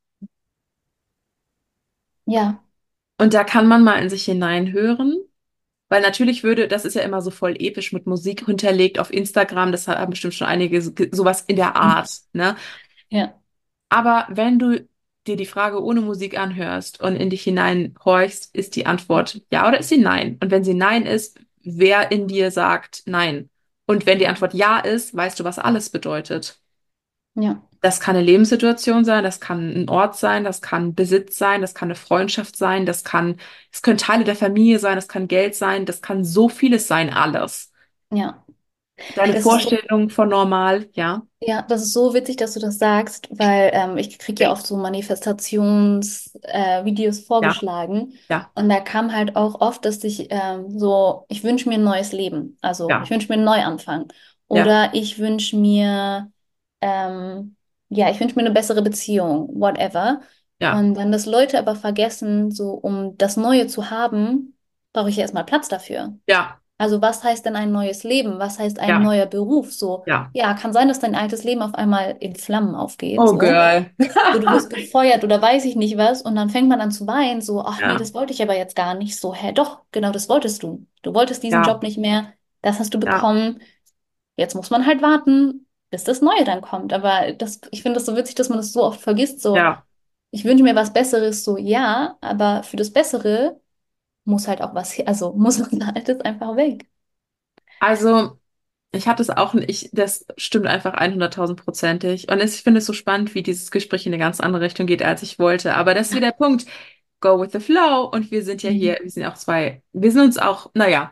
Ja, Und da kann man mal in sich hineinhören, weil natürlich würde, das ist ja immer so voll episch mit Musik hinterlegt auf Instagram, das haben bestimmt schon einige so- sowas in der Art, ne? ja, Aber wenn du dir die Frage ohne Musik anhörst und in dich hineinhorchst, ist die Antwort ja oder ist sie nein? Und wenn sie nein ist, wer in dir sagt nein? Und wenn die Antwort ja ist, weißt du, was alles bedeutet. ja, Das kann eine Lebenssituation sein, das kann ein Ort sein, das kann Besitz sein, das kann eine Freundschaft sein, das kann, es können Teile der Familie sein, das kann Geld sein, das kann so vieles sein, alles. ja. Deine Das ist so. Vorstellung von normal, ja, Ja, das ist so witzig, dass du das sagst, weil ähm, ich kriege ja oft so Manifestations äh, Videos ja, vorgeschlagen ja, und da kam halt auch oft, dass ich ähm, so, ich wünsche mir ein neues Leben, also ich ja, wünsche mir einen Neuanfang ja, oder ich wünsche mir, ähm, ja, ich wünsche mir eine bessere Beziehung, whatever. ja, Und dann, dass Leute aber vergessen, so um das Neue zu haben, brauche ich ja erstmal Platz dafür. ja, Also was heißt denn ein neues Leben? Was heißt ein ja, neuer Beruf? So, ja. ja, kann sein, dass dein altes Leben auf einmal in Flammen aufgeht, Oh, so. Girl. So, du wirst gefeuert oder weiß ich nicht was und dann fängt man an zu weinen, so, ach nee, Ja, das wollte ich aber jetzt gar nicht. So, hä, doch, genau das wolltest du. Du wolltest diesen ja, Job nicht mehr, das hast du ja, bekommen. Jetzt muss man halt warten, bis das Neue dann kommt. Aber das, ich finde das so witzig, dass man das so oft vergisst, so, ja. ich wünsche mir was Besseres, so, ja, aber für das Bessere muss halt auch was, also muss was Altes einfach weg. Also, ich hatte es auch nicht, das stimmt einfach hunderttausend-prozentig. Und es, ich finde es so spannend, wie dieses Gespräch in eine ganz andere Richtung geht, als ich wollte. Aber das ist wieder der Punkt. Go with the flow. Und wir sind ja hier, Mhm. wir sind auch zwei, wir sind uns auch, naja.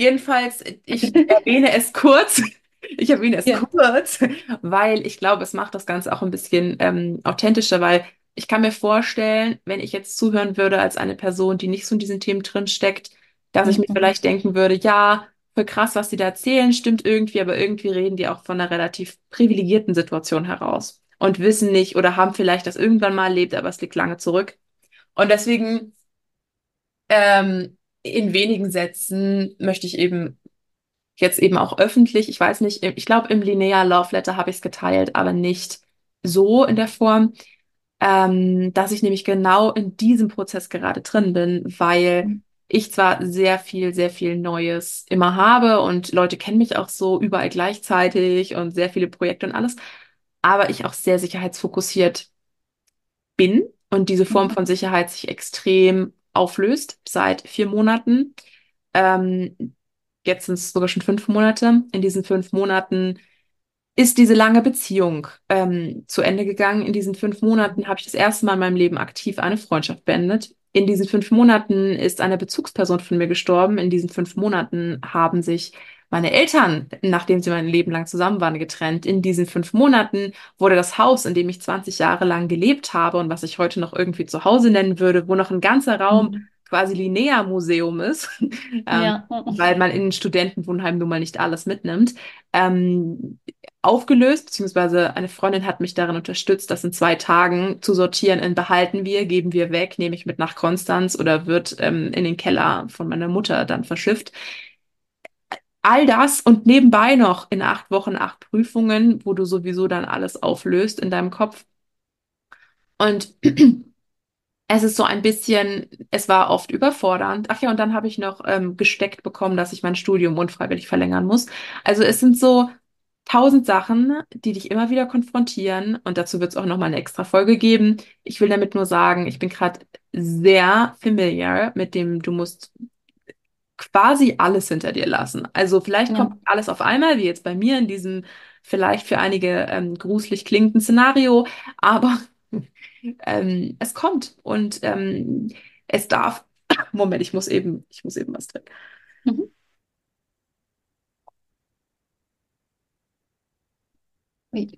Jedenfalls, ich erwähne es kurz. Ich erwähne es Ja. kurz, weil ich glaube, es macht das Ganze auch ein bisschen ähm, authentischer, weil ich kann mir vorstellen, wenn ich jetzt zuhören würde als eine Person, die nicht so in diesen Themen drin steckt, dass ich mir Mhm. vielleicht denken würde, ja, voll krass, was die da erzählen, stimmt irgendwie, aber irgendwie reden die auch von einer relativ privilegierten Situation heraus und wissen nicht oder haben vielleicht das irgendwann mal erlebt, aber es liegt lange zurück. Und deswegen ähm, in wenigen Sätzen möchte ich eben jetzt eben auch öffentlich, ich weiß nicht, ich glaube, im Linear Love Letter habe ich es geteilt, aber nicht so in der Form, ähm, dass ich nämlich genau in diesem Prozess gerade drin bin, weil ich zwar sehr viel, sehr viel Neues immer habe und Leute kennen mich auch so überall gleichzeitig und sehr viele Projekte und alles, aber ich auch sehr sicherheitsfokussiert bin und diese Form Mhm. von Sicherheit sich extrem auflöst seit vier Monaten. Ähm, Jetzt sind es sogar schon fünf Monate. In diesen fünf Monaten ist diese lange Beziehung ähm, zu Ende gegangen. In diesen fünf Monaten habe ich das erste Mal in meinem Leben aktiv eine Freundschaft beendet. In diesen fünf Monaten ist eine Bezugsperson von mir gestorben. In diesen fünf Monaten haben sich meine Eltern, nachdem sie mein Leben lang zusammen waren, getrennt. In diesen fünf Monaten wurde das Haus, in dem ich zwanzig Jahre lang gelebt habe und was ich heute noch irgendwie zu Hause nennen würde, wo noch ein ganzer Raum Mhm. quasi Linnea-Museum ist, ähm, Ja. weil man in Studentenwohnheim nun mal nicht alles mitnimmt, ähm, aufgelöst, beziehungsweise eine Freundin hat mich darin unterstützt, das in zwei Tagen zu sortieren in behalten wir, geben wir weg, nehme ich mit nach Konstanz oder wird ähm, in den Keller von meiner Mutter dann verschifft. All das und nebenbei noch in acht Wochen acht Prüfungen, wo du sowieso dann alles auflöst in deinem Kopf. Und es ist so ein bisschen, es war oft überfordernd. Ach ja, und dann habe ich noch ähm, gesteckt bekommen, dass ich mein Studium unfreiwillig verlängern muss. Also es sind so tausend Sachen, die dich immer wieder konfrontieren. Und dazu wird es auch noch mal eine extra Folge geben. Ich will damit nur sagen, ich bin gerade sehr familiar mit dem, du musst quasi alles hinter dir lassen. Also vielleicht kommt Ja. alles auf einmal, wie jetzt bei mir in diesem vielleicht für einige ähm, gruselig klingenden Szenario, aber ähm, es kommt und ähm, es darf. Moment, ich muss eben, ich muss eben was trinken. Mhm. Ui.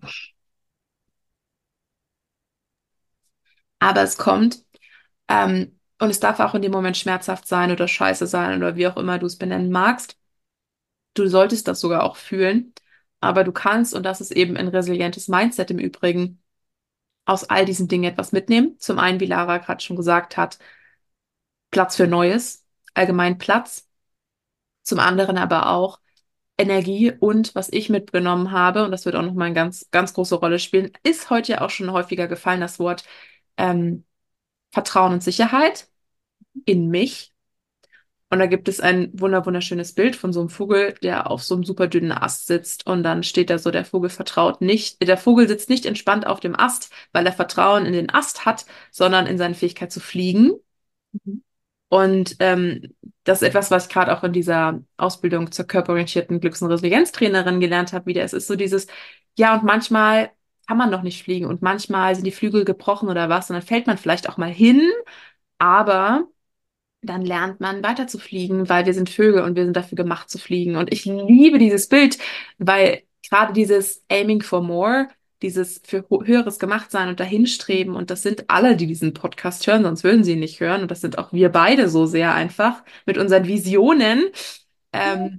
Aber es kommt. Ähm, und es darf auch in dem Moment schmerzhaft sein oder scheiße sein oder wie auch immer du es benennen magst. Du solltest das sogar auch fühlen. Aber du kannst, und das ist eben ein resilientes Mindset im Übrigen, aus all diesen Dingen etwas mitnehmen. Zum einen, wie Lara gerade schon gesagt hat, Platz für Neues, allgemein Platz. Zum anderen aber auch Energie und was ich mitgenommen habe, und das wird auch noch mal eine ganz, ganz große Rolle spielen, ist heute ja auch schon häufiger gefallen, das Wort ähm, Vertrauen und Sicherheit in mich. Und da gibt es ein wunder wunderschönes Bild von so einem Vogel, der auf so einem super dünnen Ast sitzt. Und dann steht da so, der Vogel vertraut nicht, der Vogel sitzt nicht entspannt auf dem Ast, weil er Vertrauen in den Ast hat, sondern in seine Fähigkeit zu fliegen. Mhm. Und ähm, das ist etwas, was ich gerade auch in dieser Ausbildung zur körperorientierten Glücks- und Resilienztrainerin gelernt habe, wieder. Es ist so dieses, ja, und manchmal kann man noch nicht fliegen und manchmal sind die Flügel gebrochen oder was und dann fällt man vielleicht auch mal hin, aber dann lernt man weiter zu fliegen, weil wir sind Vögel und wir sind dafür gemacht zu fliegen. Und ich liebe dieses Bild, weil gerade dieses Aiming for More, dieses für ho- Höheres gemacht sein und dahinstreben, und das sind alle, die diesen Podcast hören, sonst würden sie ihn nicht hören. Und das sind auch wir beide so sehr einfach mit unseren Visionen. Ähm,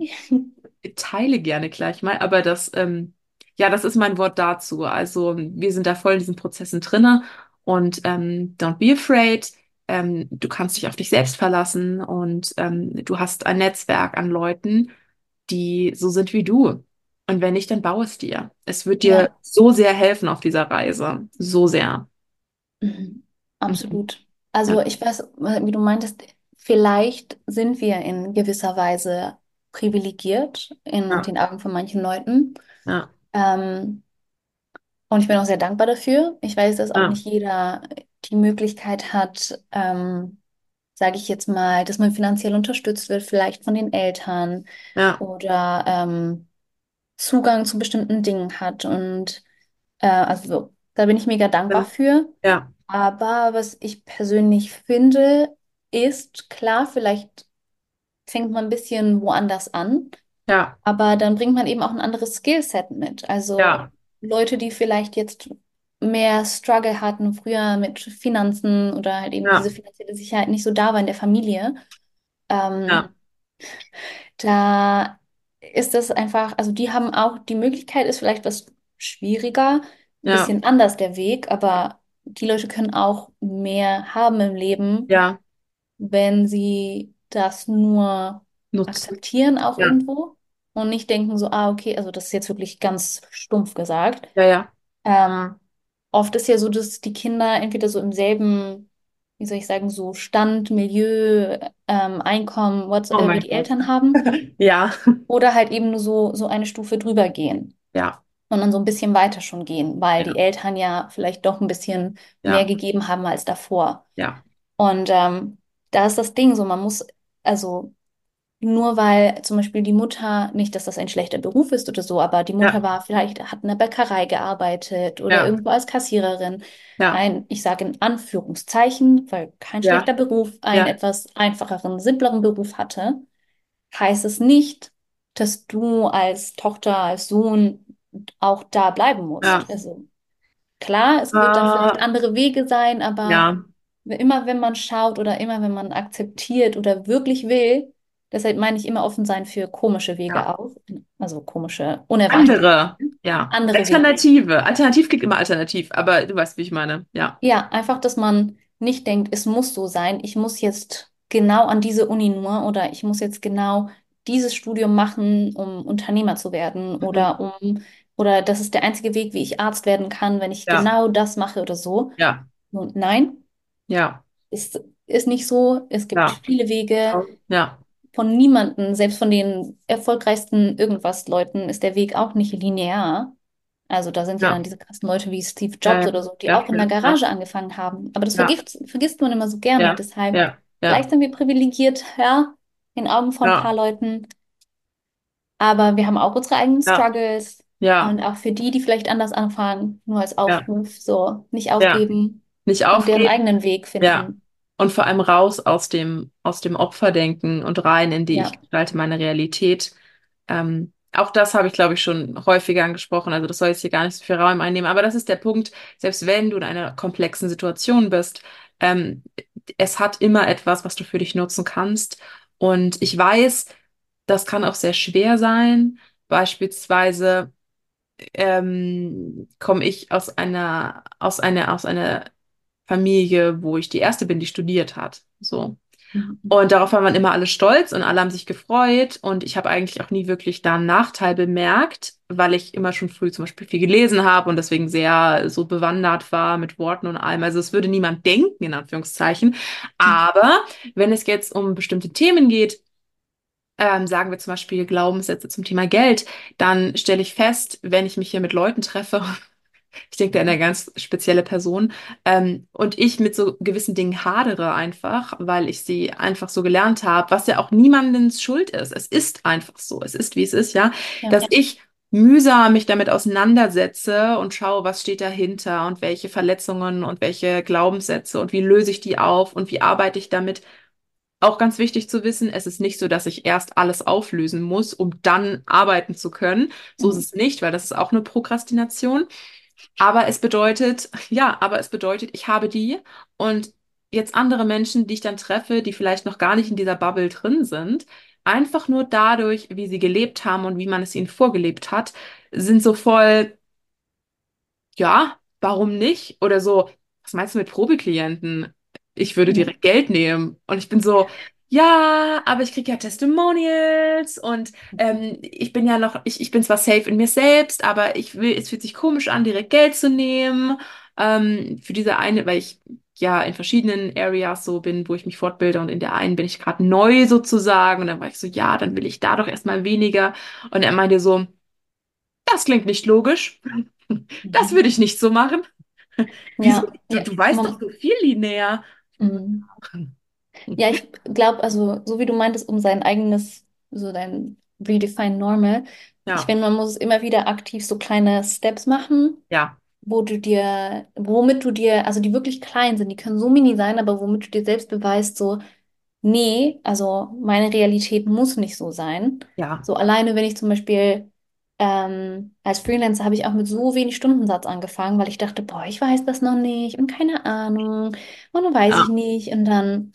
Teile gerne gleich mal, aber das, ähm, ja, das ist mein Wort dazu. Also wir sind da voll in diesen Prozessen drinne und ähm, don't be afraid. Ähm, du kannst dich auf dich selbst verlassen und ähm, du hast ein Netzwerk an Leuten, die so sind wie du. Und wenn nicht, dann baue es dir. Es wird dir Ja. so sehr helfen auf dieser Reise. So sehr. Mhm. Mhm. Absolut. Ja, Also ich weiß, äh, wie du meintest, vielleicht sind wir in gewisser Weise privilegiert in ja, den Augen von manchen Leuten. ja, Ähm, und ich bin auch sehr dankbar dafür. Ich weiß, dass auch ja, nicht jeder die Möglichkeit hat, ähm, sage ich jetzt mal, dass man finanziell unterstützt wird, vielleicht von den Eltern ja, oder ähm, Zugang zu bestimmten Dingen hat. Und äh, also da bin ich mega dankbar für. ja, Aber was ich persönlich finde, ist klar, vielleicht fängt man ein bisschen woanders an, Ja, aber dann bringt man eben auch ein anderes Skillset mit. Also ja, Leute, die vielleicht jetzt mehr Struggle hatten früher mit Finanzen oder halt eben diese ja, finanzielle Sicherheit nicht so da war in der Familie, ähm, ja, da ist das einfach, also die haben auch, die Möglichkeit ist vielleicht was schwieriger, ein ja, bisschen anders der Weg, aber die Leute können auch mehr haben im Leben, ja, wenn sie das nur nutzen. akzeptieren auch Ja, irgendwo und nicht denken so, ah, okay, also das ist jetzt wirklich ganz stumpf gesagt. ja, ja. Ähm, Oft ist ja so, dass die Kinder entweder so im selben, wie soll ich sagen, so Stand, Milieu, ähm, Einkommen, Oh whatsoever mein die Gott. Eltern haben Ja, oder halt eben nur so, so eine Stufe drüber gehen ja, und dann so ein bisschen weiter schon gehen, weil die ja, Eltern ja vielleicht doch ein bisschen mehr ja, gegeben haben als davor. ja, Und ähm, da ist das Ding so, man muss, also nur weil zum Beispiel die Mutter, nicht, dass das ein schlechter Beruf ist oder so, aber die Mutter ja, war vielleicht, hat in der Bäckerei gearbeitet oder ja, irgendwo als Kassiererin. ja, Ein, ich sage in Anführungszeichen, weil kein schlechter ja, Beruf, einen ja, etwas einfacheren, simpleren Beruf hatte, heißt es nicht, dass du als Tochter, als Sohn auch da bleiben ja, musst. Also klar, es wird dann vielleicht äh, andere Wege sein, aber ja, immer wenn man schaut oder immer wenn man akzeptiert oder wirklich will, deshalb meine ich immer offen sein für komische Wege ja. auch, also komische, unerwartete, Andere, ja. andere Wege. Alternative. Alternativ klingt immer alternativ, aber du weißt, wie ich meine. Ja. Ja, einfach, dass man nicht denkt, es muss so sein, ich muss jetzt genau an diese Uni nur oder ich muss jetzt genau dieses Studium machen, um Unternehmer zu werden Mhm. oder um, oder das ist der einzige Weg, wie ich Arzt werden kann, wenn ich Ja, genau das mache oder so. ja, Und nein, ja, ist, ist nicht so. Es gibt ja, viele Wege. ja, Von niemanden, selbst von den erfolgreichsten irgendwas Leuten, ist der Weg auch nicht linear. Also da sind ja dann ja, diese krassen Leute wie Steve ja, Jobs ja, oder so, die ja, auch in der ja, Garage angefangen haben. Aber das ja, vergisst, vergisst man immer so gerne. ja, Deshalb, ja, ja, vielleicht sind wir privilegiert, ja, in Augen von ein paar ja, Leuten. Aber wir haben auch unsere eigenen ja, Struggles. ja, Und auch für die, die vielleicht anders anfangen, nur als ja, Aufruf, so nicht ja. aufgeben Nicht und deren aufgeben. eigenen Weg Ja. finden. Und vor allem raus aus dem, aus dem Opferdenken und rein in die ich Ja. gestalte meine Realität. Ähm, auch das habe ich, glaube ich, schon häufiger angesprochen. Also das soll jetzt hier gar nicht so viel Raum einnehmen. Aber das ist der Punkt, selbst wenn du in einer komplexen Situation bist, ähm, es hat immer etwas, was du für dich nutzen kannst. Und ich weiß, das kann auch sehr schwer sein. Beispielsweise ähm, komme ich aus einer, aus einer, aus einer Familie, wo ich die erste bin, die studiert hat. So. Mhm. Und darauf waren immer alle stolz und alle haben sich gefreut. Und ich habe eigentlich auch nie wirklich da einen Nachteil bemerkt, weil ich immer schon früh zum Beispiel viel gelesen habe und deswegen sehr so bewandert war mit Worten und allem. Also es würde niemand denken, in Anführungszeichen. Aber wenn es jetzt um bestimmte Themen geht, ähm, sagen wir zum Beispiel Glaubenssätze zum Thema Geld, dann stelle ich fest, wenn ich mich hier mit Leuten treffe, ich denke da an eine ganz spezielle Person. Ähm, und ich mit so gewissen Dingen hadere einfach, weil ich sie einfach so gelernt habe, was ja auch niemandens Schuld ist. Es ist einfach so. Es ist, wie es ist, ja. Ja. Dass ich mühsam mich damit auseinandersetze und schaue, was steht dahinter und welche Verletzungen und welche Glaubenssätze und wie löse ich die auf und wie arbeite ich damit. Auch ganz wichtig zu wissen, es ist nicht so, dass ich erst alles auflösen muss, um dann arbeiten zu können. So ist Mhm. es nicht, weil das ist auch eine Prokrastination. Aber es bedeutet, ja, aber es bedeutet, ich habe die und jetzt andere Menschen, die ich dann treffe, die vielleicht noch gar nicht in dieser Bubble drin sind, einfach nur dadurch, wie sie gelebt haben und wie man es ihnen vorgelebt hat, sind so voll, ja, warum nicht? Oder so, was meinst du mit Probeklienten? Ich würde Mhm. direkt Geld nehmen. Und ich bin so, ja, aber ich kriege ja Testimonials und ähm, ich bin ja noch, ich, ich bin zwar safe in mir selbst, aber ich will, es fühlt sich komisch an, direkt Geld zu nehmen. Ähm, für diese eine, weil ich ja in verschiedenen Areas so bin, wo ich mich fortbilde und in der einen bin ich gerade neu sozusagen. Und dann war ich so, ja, dann will ich da doch erstmal weniger. Und er meinte so, das klingt nicht logisch. Das Mhm. würde ich nicht so machen. Wieso? Ja, Du, ja, du weißt doch man, so viel linear. mhm. Ja, ich glaube, also, so wie du meintest, um sein eigenes, so dein Redefine Normal, ich Ja, finde, man muss immer wieder aktiv so kleine Steps machen, ja, wo du dir, womit du dir, also die wirklich klein sind, die können so mini sein, aber womit du dir selbst beweist, so, nee, also meine Realität muss nicht so sein. Ja. So alleine, wenn ich zum Beispiel ähm, als Freelancer habe ich auch mit so wenig Stundensatz angefangen, weil ich dachte, boah, ich weiß das noch nicht und keine Ahnung und dann weiß Ja. ich nicht. Und dann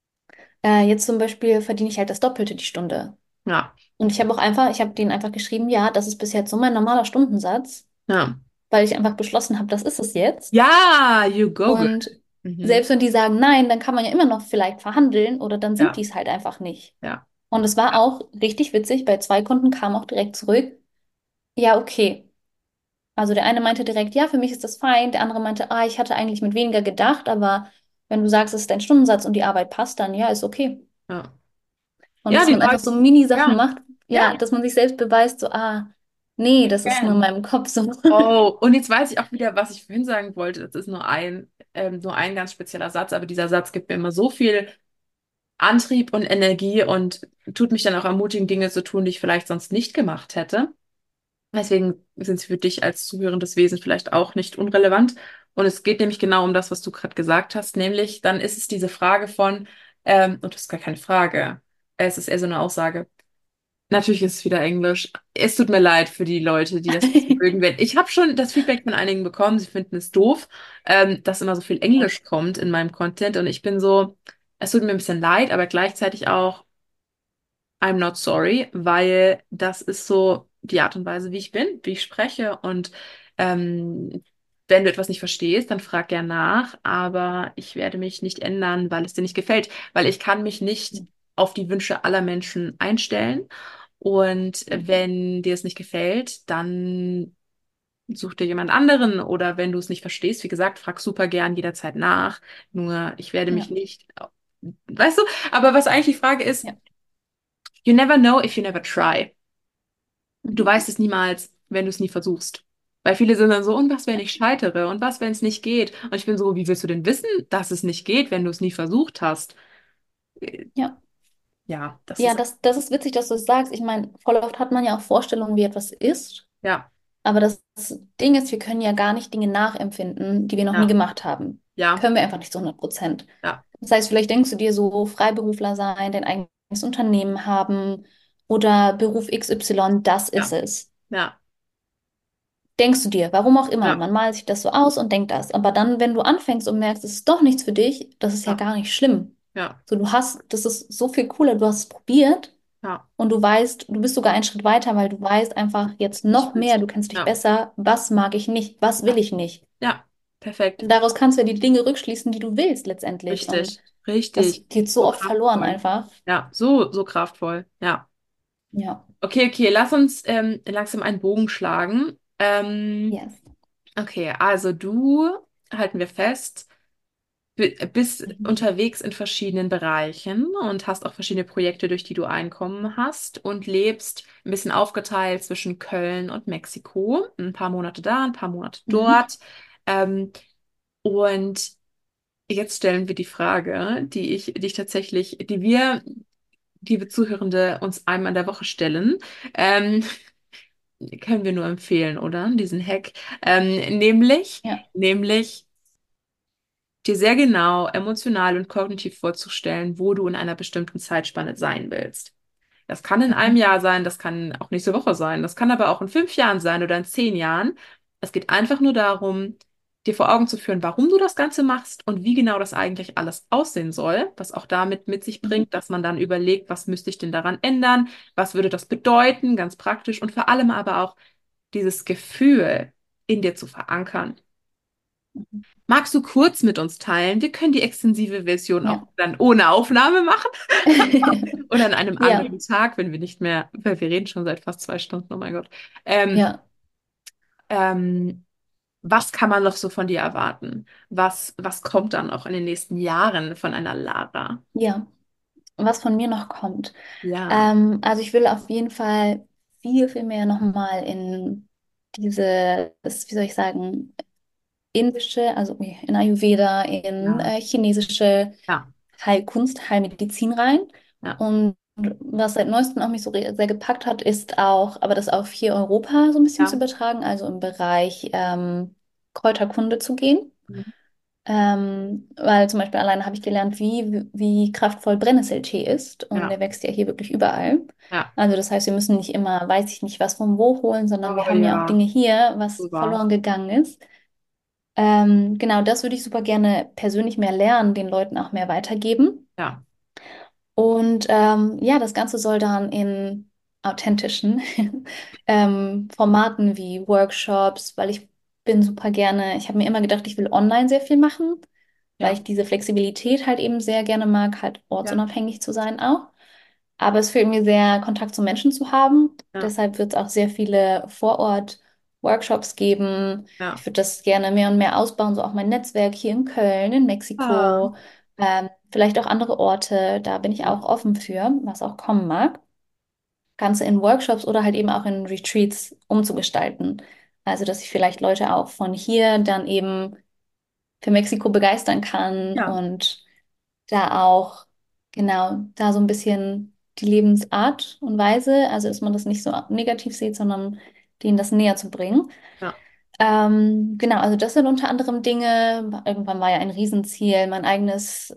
äh, jetzt zum Beispiel verdiene ich halt das Doppelte die Stunde. Ja. Und ich habe auch einfach, ich habe denen einfach geschrieben, ja, das ist bis jetzt so mein normaler Stundensatz, Ja. weil ich einfach beschlossen habe, das ist es jetzt. Ja, you go, girl. Und Mhm. selbst wenn die sagen nein, dann kann man ja immer noch vielleicht verhandeln oder dann sind die Ja. es halt einfach nicht. Ja. Und es war auch richtig witzig, bei zwei Kunden kam auch direkt zurück, ja, okay. Also der eine meinte direkt, ja, für mich ist das fein. Der andere meinte, ah, ich hatte eigentlich mit weniger gedacht, aber wenn du sagst, es ist dein Stundensatz und die Arbeit passt, dann ja, ist okay. Ja. Und Ja, dass die man einfach Leute. so Mini-Sachen Ja. macht, Ja. ja, dass man sich selbst beweist, so, ah, nee, das ist nur in Again. meinem Kopf so. Oh, und jetzt weiß ich auch wieder, was ich vorhin sagen wollte. Das ist nur ein, ähm, nur ein ganz spezieller Satz, aber dieser Satz gibt mir immer so viel Antrieb und Energie und tut mich dann auch ermutigen, Dinge zu tun, die ich vielleicht sonst nicht gemacht hätte. Deswegen sind sie für dich als zuhörendes Wesen vielleicht auch nicht unrelevant. Und es geht nämlich genau um das, was du gerade gesagt hast, nämlich dann ist es diese Frage von, ähm, und das ist gar keine Frage, es ist eher so eine Aussage. Natürlich ist es wieder Englisch. Es tut mir leid für die Leute, die das nicht so mögen werden. Ich habe schon das Feedback von einigen bekommen, sie finden es doof, ähm, dass immer so viel Englisch kommt in meinem Content. Und ich bin so, es tut mir ein bisschen leid, aber gleichzeitig auch, I'm not sorry, weil das ist so die Art und Weise, wie ich bin, wie ich spreche. Und ähm, wenn du etwas nicht verstehst, dann frag gern nach, aber ich werde mich nicht ändern, weil es dir nicht gefällt, weil ich kann mich nicht auf die Wünsche aller Menschen einstellen. Und wenn dir es nicht gefällt, dann such dir jemand anderen oder wenn du es nicht verstehst, wie gesagt, frag super gern jederzeit nach. Nur ich werde mich Ja, nicht, weißt du, aber was eigentlich die Frage ist, ja. you never know if you never try. Du Mhm. weißt es niemals, wenn du es nie versuchst. Weil viele sind dann so, und was, wenn ich scheitere? Und was, wenn es nicht geht? Und ich bin so, wie willst du denn wissen, dass es nicht geht, wenn du es nie versucht hast? Äh, Ja. Ja, das Ja, ist, das, das ist witzig, dass du es sagst. Ich meine, voll oft hat man ja auch Vorstellungen, wie etwas ist. ja, Aber das Ding ist, wir können ja gar nicht Dinge nachempfinden, die wir noch nie ja, gemacht haben. ja, Können wir einfach nicht zu hundert Prozent. ja, Das heißt, vielleicht denkst du dir so, Freiberufler sein, dein eigenes Unternehmen haben oder Beruf X Y, das ist ja, es. ja, Denkst du dir, warum auch immer. ja, Man malt sich das so aus und denkt das. Aber dann, wenn du anfängst und merkst, es ist doch nichts für dich, das ist ja ja, gar nicht schlimm. ja, So, du hast, das ist so viel cooler, du hast es probiert ja. und du weißt, du bist sogar einen Schritt weiter, weil du weißt einfach jetzt Ich noch mehr, will's. du kennst dich Ja, besser, was mag ich nicht, was will ja, ich nicht. ja, perfekt. Daraus kannst du ja die Dinge rückschließen, die du willst letztendlich. Und Richtig, richtig. das geht so So oft verloren kraftvoll. einfach. Ja, so, so kraftvoll. Ja. Ja, Okay, okay, lass uns ähm, langsam einen Bogen schlagen. Ähm, yes. okay, also du, halten wir fest, bi- bist Mhm. unterwegs in verschiedenen Bereichen und hast auch verschiedene Projekte, durch die du Einkommen hast und lebst ein bisschen aufgeteilt zwischen Köln und Mexiko. Ein paar Monate da, ein paar Monate Mhm. dort. Ähm, und jetzt stellen wir die Frage, die ich, die ich tatsächlich, die wir, liebe Zuhörende, uns einmal in der Woche stellen. Ähm, können wir nur empfehlen, oder? Diesen Hack. Ähm, nämlich, Ja. nämlich dir sehr genau emotional und kognitiv vorzustellen, wo du in einer bestimmten Zeitspanne sein willst. Das kann in einem Mhm. Jahr sein, das kann auch nächste Woche sein, das kann aber auch in fünf Jahren sein oder in zehn Jahren. Es geht einfach nur darum, dir vor Augen zu führen, warum du das Ganze machst und wie genau das eigentlich alles aussehen soll, was auch damit mit sich Mhm. bringt, dass man dann überlegt, was müsste ich denn daran ändern, was würde das bedeuten, ganz praktisch und vor allem aber auch dieses Gefühl in dir zu verankern. Mhm. Magst du kurz mit uns teilen? Wir können die extensive Version auch Ja. dann ohne Aufnahme machen oder an einem Ja. anderen Tag, wenn wir nicht mehr, weil wir reden schon seit fast zwei Stunden, oh mein Gott. Ähm, Ja. ähm, Was kann man noch so von dir erwarten? Was, was kommt dann auch in den nächsten Jahren von einer Lara? Ja. Was von mir noch kommt. Ja, Ähm, also ich will auf jeden Fall viel, viel mehr nochmal in diese, das, wie soll ich sagen, indische, also in Ayurveda, in ja, äh, chinesische ja, Heilkunst, Heilmedizin rein. ja, Und was seit neuestem auch mich so re- sehr gepackt hat, ist auch, aber das auf hier Europa so ein bisschen zu ja. übertragen, also im Bereich ähm, Kräuterkunde zu gehen. Ähm, weil zum Beispiel alleine habe ich gelernt, wie, wie kraftvoll Brennnesseltee ist. Und Ja, der wächst ja hier wirklich überall. ja. Also das heißt, wir müssen nicht immer, weiß ich nicht, was von wo holen, sondern wir Oh haben ja auch ja, Dinge hier, was super. verloren gegangen ist. Ähm, genau, das würde ich super gerne persönlich mehr lernen, den Leuten auch mehr weitergeben. Ja, Und ähm, ja, das Ganze soll dann in authentischen ähm, Formaten wie Workshops, weil ich bin super gerne, ich habe mir immer gedacht, ich will online sehr viel machen, weil ja, ich diese Flexibilität halt eben sehr gerne mag, halt ja, ortsunabhängig zu sein auch. Aber es fehlt mir sehr, Kontakt zu Menschen zu haben. ja, Deshalb wird es auch sehr viele Vor-Ort-Workshops geben. Ich ja. würde das gerne mehr und mehr ausbauen, so auch mein Netzwerk hier in Köln, in Ah, Mexiko, ähm, vielleicht auch andere Orte. Da bin ich ja, auch offen für, was auch kommen mag. Ganze in Workshops oder halt eben auch in Retreats umzugestalten. Also, dass ich vielleicht Leute auch von hier dann eben für Mexiko begeistern kann ja, und da auch, genau, da so ein bisschen die Lebensart und Weise, also dass man das nicht so negativ sieht, sondern denen das näher zu bringen. ja, Ähm, genau, also das sind unter anderem Dinge. Irgendwann war ja ein Riesenziel, mein eigenes,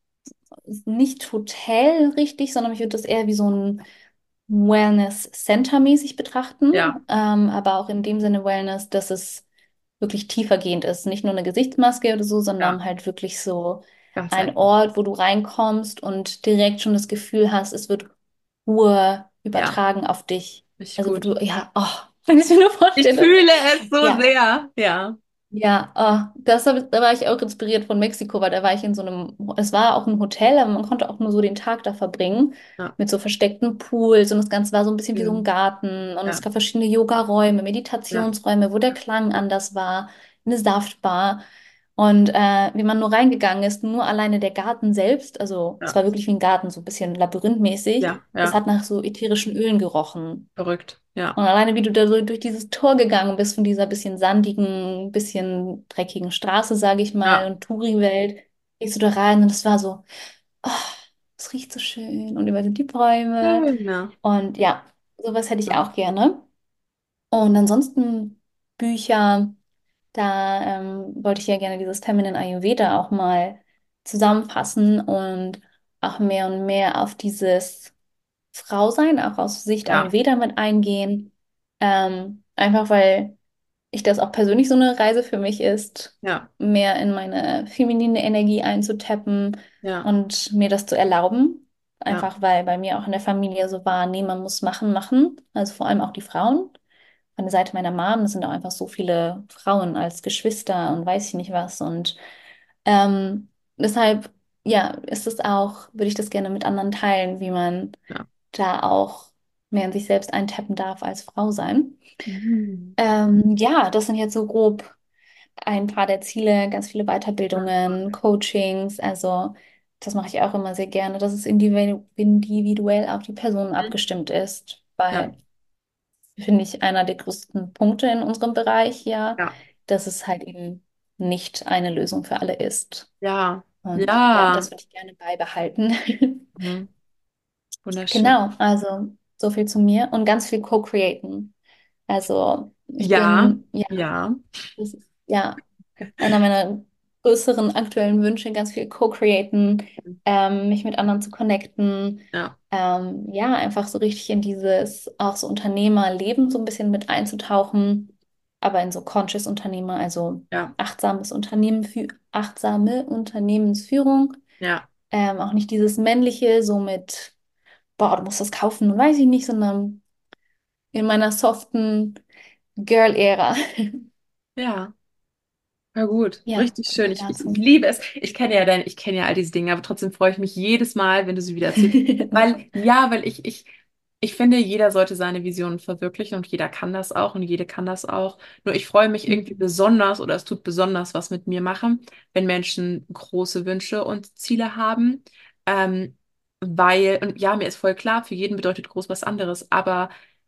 nicht Hotel richtig, sondern ich würde das eher wie so ein Wellness Center mäßig betrachten, ja, ähm, aber auch in dem Sinne Wellness, dass es wirklich tiefergehend ist. Nicht nur eine Gesichtsmaske oder so, ja, sondern halt wirklich so ein ganzheitlich. Ort, wo du reinkommst und direkt schon das Gefühl hast, es wird Ruhe Ja, übertragen auf dich. richtig Also wo gut. du, ja, oh, wenn ich es mir nur Ich vorstelle. fühle es so Ja, sehr. Ja, ja, oh, das hab, da war ich auch inspiriert von Mexiko, weil da war ich in so einem, es war auch ein Hotel, aber man konnte auch nur so den Tag da verbringen ja, mit so versteckten Pools und das Ganze war so ein bisschen wie so ein schön. Garten und es Ja, gab verschiedene Yoga-Räume, ja, Meditationsräume, wo der Klang anders war, eine Saftbar und äh, wie man nur reingegangen ist, nur alleine der Garten selbst, also es ja, war wirklich wie ein Garten, so ein bisschen labyrinthmäßig, ja, das ja. hat nach so ätherischen Ölen gerochen. Verrückt. Ja. Und alleine, wie du da so durch dieses Tor gegangen bist, von dieser bisschen sandigen, bisschen dreckigen Straße, sage ich mal, Ja. und Touri-Welt, gehst du da rein und es war so, oh, es riecht so schön und überall sind die Bäume. Schön, ja. Und ja, sowas hätte ich Ja, auch gerne. Und ansonsten Bücher, da ähm, wollte ich ja gerne dieses Feminine Ayurveda auch mal zusammenfassen und auch mehr und mehr auf dieses Frau sein, auch aus Sicht ja, Ayurveda mit eingehen. Ähm, einfach weil ich das auch persönlich so eine Reise für mich ist, ja, mehr in meine feminine Energie einzutappen ja, und mir das zu erlauben. ja, Einfach weil bei mir auch in der Familie so war, nee, man muss machen, machen. Also vor allem auch die Frauen. Von der Seite meiner Mom, das sind auch einfach so viele Frauen als Geschwister und weiß ich nicht was. Und ähm, deshalb, ja, ist es auch, würde ich das gerne mit anderen teilen, wie man ja. da auch mehr in sich selbst eintappen darf als Frau sein. Mhm. Ähm, ja, das sind jetzt so grob ein paar der Ziele, ganz viele Ja, Weiterbildungen, Coachings, also das mache ich auch immer sehr gerne, dass es individu individuell auf die Person mhm. abgestimmt ist, Ja, weil finde ich einer der größten Punkte in unserem Bereich, ja, ja, dass es halt eben nicht eine Lösung für alle ist. ja, Und ja, ja. das würde ich gerne beibehalten. Mhm. Wunderschön. Genau, also so viel zu mir und ganz viel Co-createn. Also ich Ja, bin, ja, ja, das ist ja einer meiner größeren aktuellen Wünsche, ganz viel Co-createn, ähm, mich mit anderen zu connecten. ja, Ähm, ja, einfach so richtig in dieses auch so Unternehmerleben so ein bisschen mit einzutauchen, aber in so Conscious Unternehmer, also ja, achtsames Unternehmen, fü- achtsame Unternehmensführung. ja, Ähm, auch nicht dieses männliche, so mit, boah, du musst das kaufen und weiß ich nicht, sondern in meiner soften Girl-Ära. ja. Ja gut, Ja, richtig so schön. viel Ich, ich dazu. liebe es. Ich kenne ja dein, ich kenne ja all diese Dinge, aber trotzdem freue ich mich jedes Mal, wenn du sie wieder erzählst. Weil, ja, weil ich, ich, ich finde, jeder sollte seine Visionen verwirklichen und jeder kann das auch und jede kann das auch. Nur ich freue mich irgendwie besonders oder es tut besonders was mit mir machen, wenn Menschen große Wünsche und Ziele haben. Ähm, weil, und ja, mir ist voll klar, für jeden bedeutet groß was anderes, aber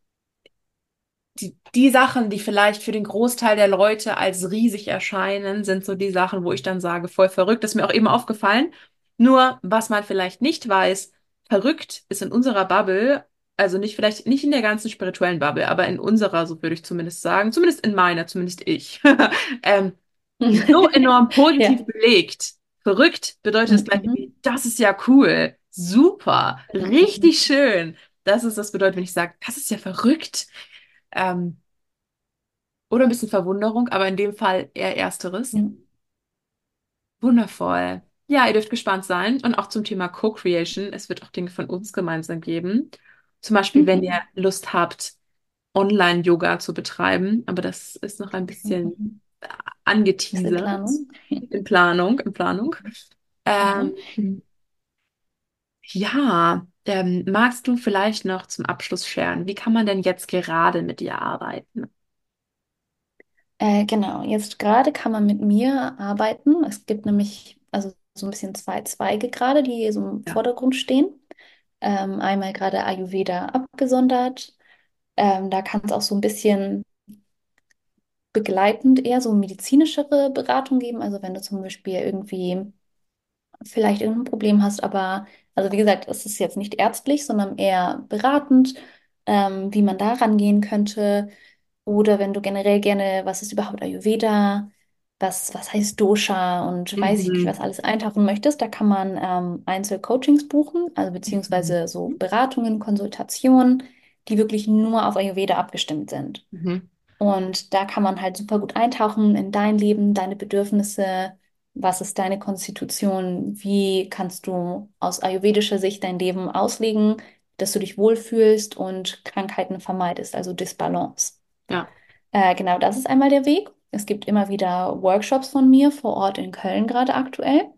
die, die Sachen, die vielleicht für den Großteil der Leute als riesig erscheinen, sind so die Sachen, wo ich dann sage, voll verrückt, das ist mir auch eben aufgefallen. Nur, was man vielleicht nicht weiß, verrückt ist in unserer Bubble, also nicht vielleicht nicht in der ganzen spirituellen Bubble, aber in unserer, so würde ich zumindest sagen, zumindest in meiner, zumindest ich, ähm, so enorm Ja. positiv belegt. Verrückt bedeutet das gleiche Mhm. wie, das ist ja cool, super, Mhm. richtig schön. Das ist das bedeutet, wenn ich sage, das ist ja verrückt. Ähm, oder ein bisschen Verwunderung, aber in dem Fall eher Ersteres. Ja. Wundervoll. Ja, ihr dürft gespannt sein. Und auch zum Thema Co-Creation. Es wird auch Dinge von uns gemeinsam geben. Zum Beispiel, wenn ihr Mhm. Lust habt, Online-Yoga zu betreiben. Aber das ist noch ein bisschen Mhm. Ist in angeteasert. Planung. In Planung, in Planung. Aha. Ähm, ja, ähm, magst du vielleicht noch zum Abschluss scheren? Wie kann man denn jetzt gerade mit dir arbeiten? Äh, genau, jetzt gerade kann man mit mir arbeiten. Es gibt nämlich also so ein bisschen zwei Zweige gerade, die so im Ja. Vordergrund stehen. Ähm, einmal gerade Ayurveda abgesondert. Ähm, da kann es auch so ein bisschen begleitend eher so medizinischere Beratung geben. Also wenn du zum Beispiel irgendwie vielleicht irgendein Problem hast, aber also wie gesagt, es ist jetzt nicht ärztlich, sondern eher beratend, ähm, wie man da rangehen könnte. Oder wenn du generell gerne, was ist überhaupt Ayurveda, was, was heißt Dosha und weiß ich nicht, Mhm. was alles eintauchen möchtest, da kann man ähm, Einzelcoachings buchen, also Mhm. beziehungsweise so Beratungen, Konsultationen, die wirklich nur auf Ayurveda abgestimmt sind. Mhm. Und da kann man halt super gut eintauchen in dein Leben, deine Bedürfnisse, was ist deine Konstitution, wie kannst du aus ayurvedischer Sicht dein Leben auslegen, dass du dich wohlfühlst und Krankheiten vermeidest, also Disbalance. Ja. Äh, genau, das ist einmal der Weg. Es gibt immer wieder Workshops von mir vor Ort in Köln gerade aktuell.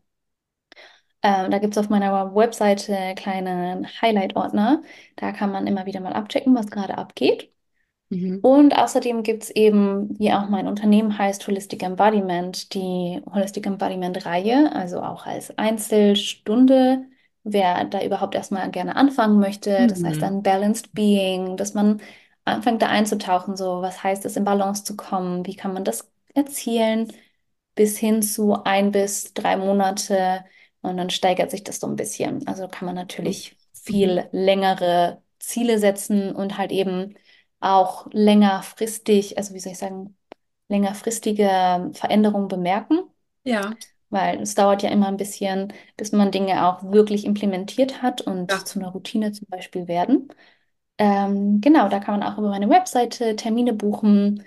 Ähm, da gibt es auf meiner Webseite kleine Highlight-Ordner. Da kann man immer wieder mal abchecken, was gerade abgeht. Mhm. Und außerdem gibt es eben, wie auch mein Unternehmen heißt, Holistic Embodiment, die Holistic Embodiment-Reihe, also auch als Einzelstunde, wer da überhaupt erstmal gerne anfangen möchte. Das heißt Mhm. dann Balanced Being, dass man anfängt da einzutauchen, so was heißt es, in Balance zu kommen, wie kann man das erzielen, bis hin zu ein bis drei Monate und dann steigert sich das so ein bisschen. Also kann man natürlich Mhm. viel längere Ziele setzen und halt eben auch längerfristig, also wie soll ich sagen, längerfristige Veränderungen bemerken, Ja, weil es dauert ja immer ein bisschen, bis man Dinge auch wirklich implementiert hat und ja. zu einer Routine zum Beispiel werden. Ähm, genau, da kann man auch über meine Webseite Termine buchen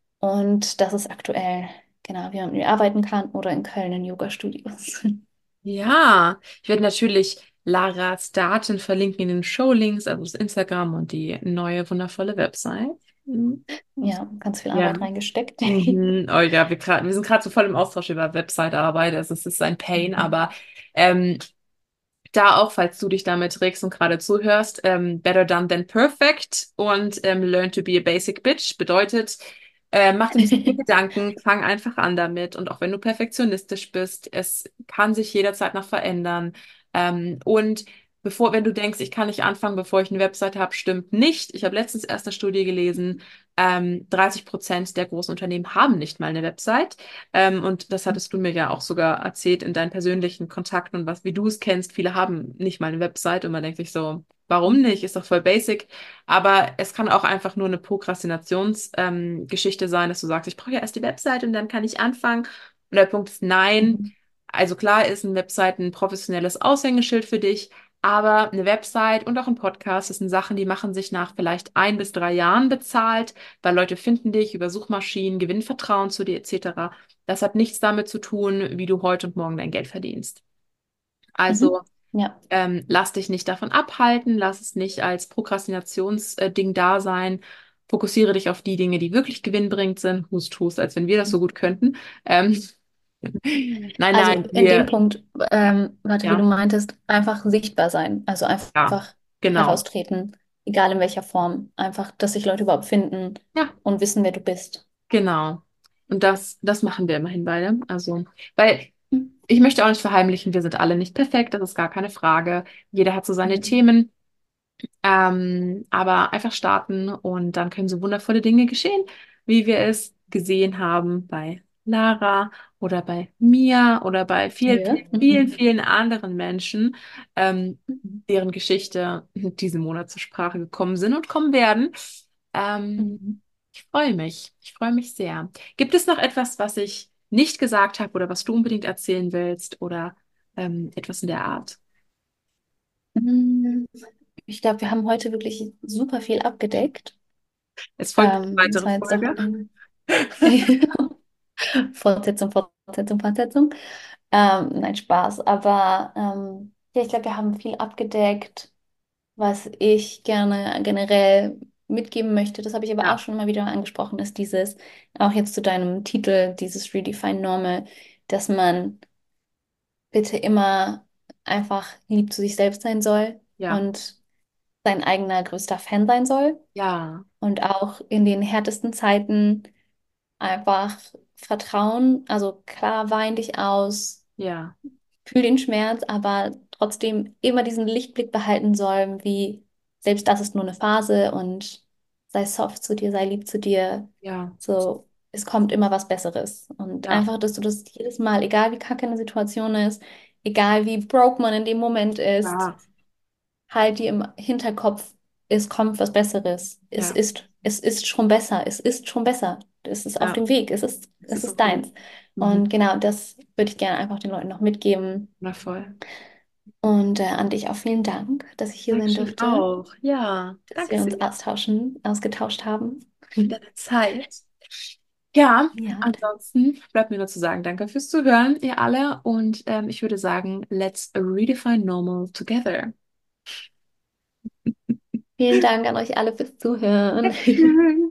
und das ist aktuell, genau, wie man mit mir arbeiten kann oder in Köln in Yoga-Studios. Ja, ich werde natürlich Laras Daten verlinken in den Showlinks, also das Instagram und die neue wundervolle Website. Mhm. Ja, ganz viel Ja. Arbeit reingesteckt. Mhm. Oh ja, wir, grad, wir sind gerade so voll im Austausch über Website-Arbeit. Also es ist ein Pain, Mhm. aber ähm, da auch, falls du dich damit trägst und gerade zuhörst, ähm, better done than perfect und ähm, learn to be a basic bitch bedeutet, äh, mach dir nicht so viele Gedanken, fang einfach an damit. Und auch wenn du perfektionistisch bist, es kann sich jederzeit noch verändern. Ähm, und bevor, wenn du denkst, ich kann nicht anfangen, bevor ich eine Website habe, stimmt nicht. Ich habe letztens erst eine Studie gelesen, ähm, dreißig Prozent der großen Unternehmen haben nicht mal eine Website. Ähm, und das hattest du mir ja auch sogar erzählt in deinen persönlichen Kontakten und was, wie du es kennst. Viele haben nicht mal eine Website und man denkt sich so, warum nicht? Ist doch voll basic. Aber es kann auch einfach nur eine Prokrastinationsgeschichte ähm, Geschichte sein, dass du sagst, ich brauche ja erst die Website und dann kann ich anfangen. Und der Punkt ist nein. Mhm. Also klar ist eine Website ein professionelles Aushängeschild für dich, aber eine Website und auch ein Podcast, das sind Sachen, die machen sich nach vielleicht ein bis drei Jahren bezahlt, weil Leute finden dich über Suchmaschinen, gewinnen Vertrauen zu dir et cetera. Das hat nichts damit zu tun, wie du heute und morgen dein Geld verdienst. Also Mhm. Ja. ähm, lass dich nicht davon abhalten, lass es nicht als Prokrastinationsding da sein. Fokussiere dich auf die Dinge, die wirklich gewinnbringend sind. Hust, hust, als wenn wir das so gut könnten. Ähm, nein, Also nein, in dem wir, Punkt, ähm, warte, wie du ja, meintest, einfach sichtbar sein. Also ja, einfach genau, heraustreten, egal in welcher Form. Einfach, dass sich Leute überhaupt finden ja, und wissen, wer du bist. genau. Und das, das machen wir immerhin beide. Also, weil ich möchte auch nicht verheimlichen, wir sind alle nicht perfekt, das ist gar keine Frage. Jeder hat so seine Mhm. Themen. Ähm, aber einfach starten und dann können so wundervolle Dinge geschehen, wie wir es gesehen haben bei Lara oder bei mir oder bei vielen, Ja. vielen, vielen, Mhm. vielen anderen Menschen, ähm, deren Geschichte diesen Monat zur Sprache gekommen sind und kommen werden. Ähm, Mhm. ich freue mich. Ich freue mich sehr. Gibt es noch etwas, was ich nicht gesagt habe oder was du unbedingt erzählen willst oder ähm, etwas in der Art. Mm, Ich glaube, wir haben heute wirklich super viel abgedeckt. Es folgt eine Ähm, es weitere war jetzt doch Folge. ein Fortsetzung, Fortsetzung, Fortsetzung. Ähm, nein, Spaß. Aber ähm, ja, ich glaube, wir haben viel abgedeckt, was ich gerne generell mitgeben möchte. Das habe ich aber auch Ja, schon mal wieder angesprochen, ist dieses, auch jetzt zu deinem Titel, dieses Redefine Normal, dass man bitte immer einfach lieb zu sich selbst sein soll ja, und sein eigener größter Fan sein soll. ja, Und auch in den härtesten Zeiten einfach vertrauen. Also klar, wein dich aus, ja, fühl den Schmerz, aber trotzdem immer diesen Lichtblick behalten sollen, wie selbst das ist nur eine Phase und sei soft zu dir, sei lieb zu dir. ja, So, es kommt immer was Besseres. Und ja, einfach, dass du das jedes Mal, egal wie kacke eine Situation ist, egal wie broke man in dem Moment ist, ja, halt dir im Hinterkopf, es kommt was Besseres. Es ja, ist, es ist schon besser. Es ist schon besser. Es ist auf ja. dem Weg. Es ist, Es es ist ist auf dem deins. Mhm. Und genau das würde ich gerne einfach den Leuten noch mitgeben. Wundervoll. Und äh, an dich auch vielen Dank, dass ich hier sein Dankeschön durfte, auch. Ja, dass danke wir uns sehr austauschen, ausgetauscht haben. für deine Zeit. Ja, Ja, ansonsten bleibt mir nur zu sagen, danke fürs Zuhören, ihr alle. Und ähm, ich würde sagen, let's redefine normal together. vielen Dank an euch alle fürs Zuhören. Dankeschön.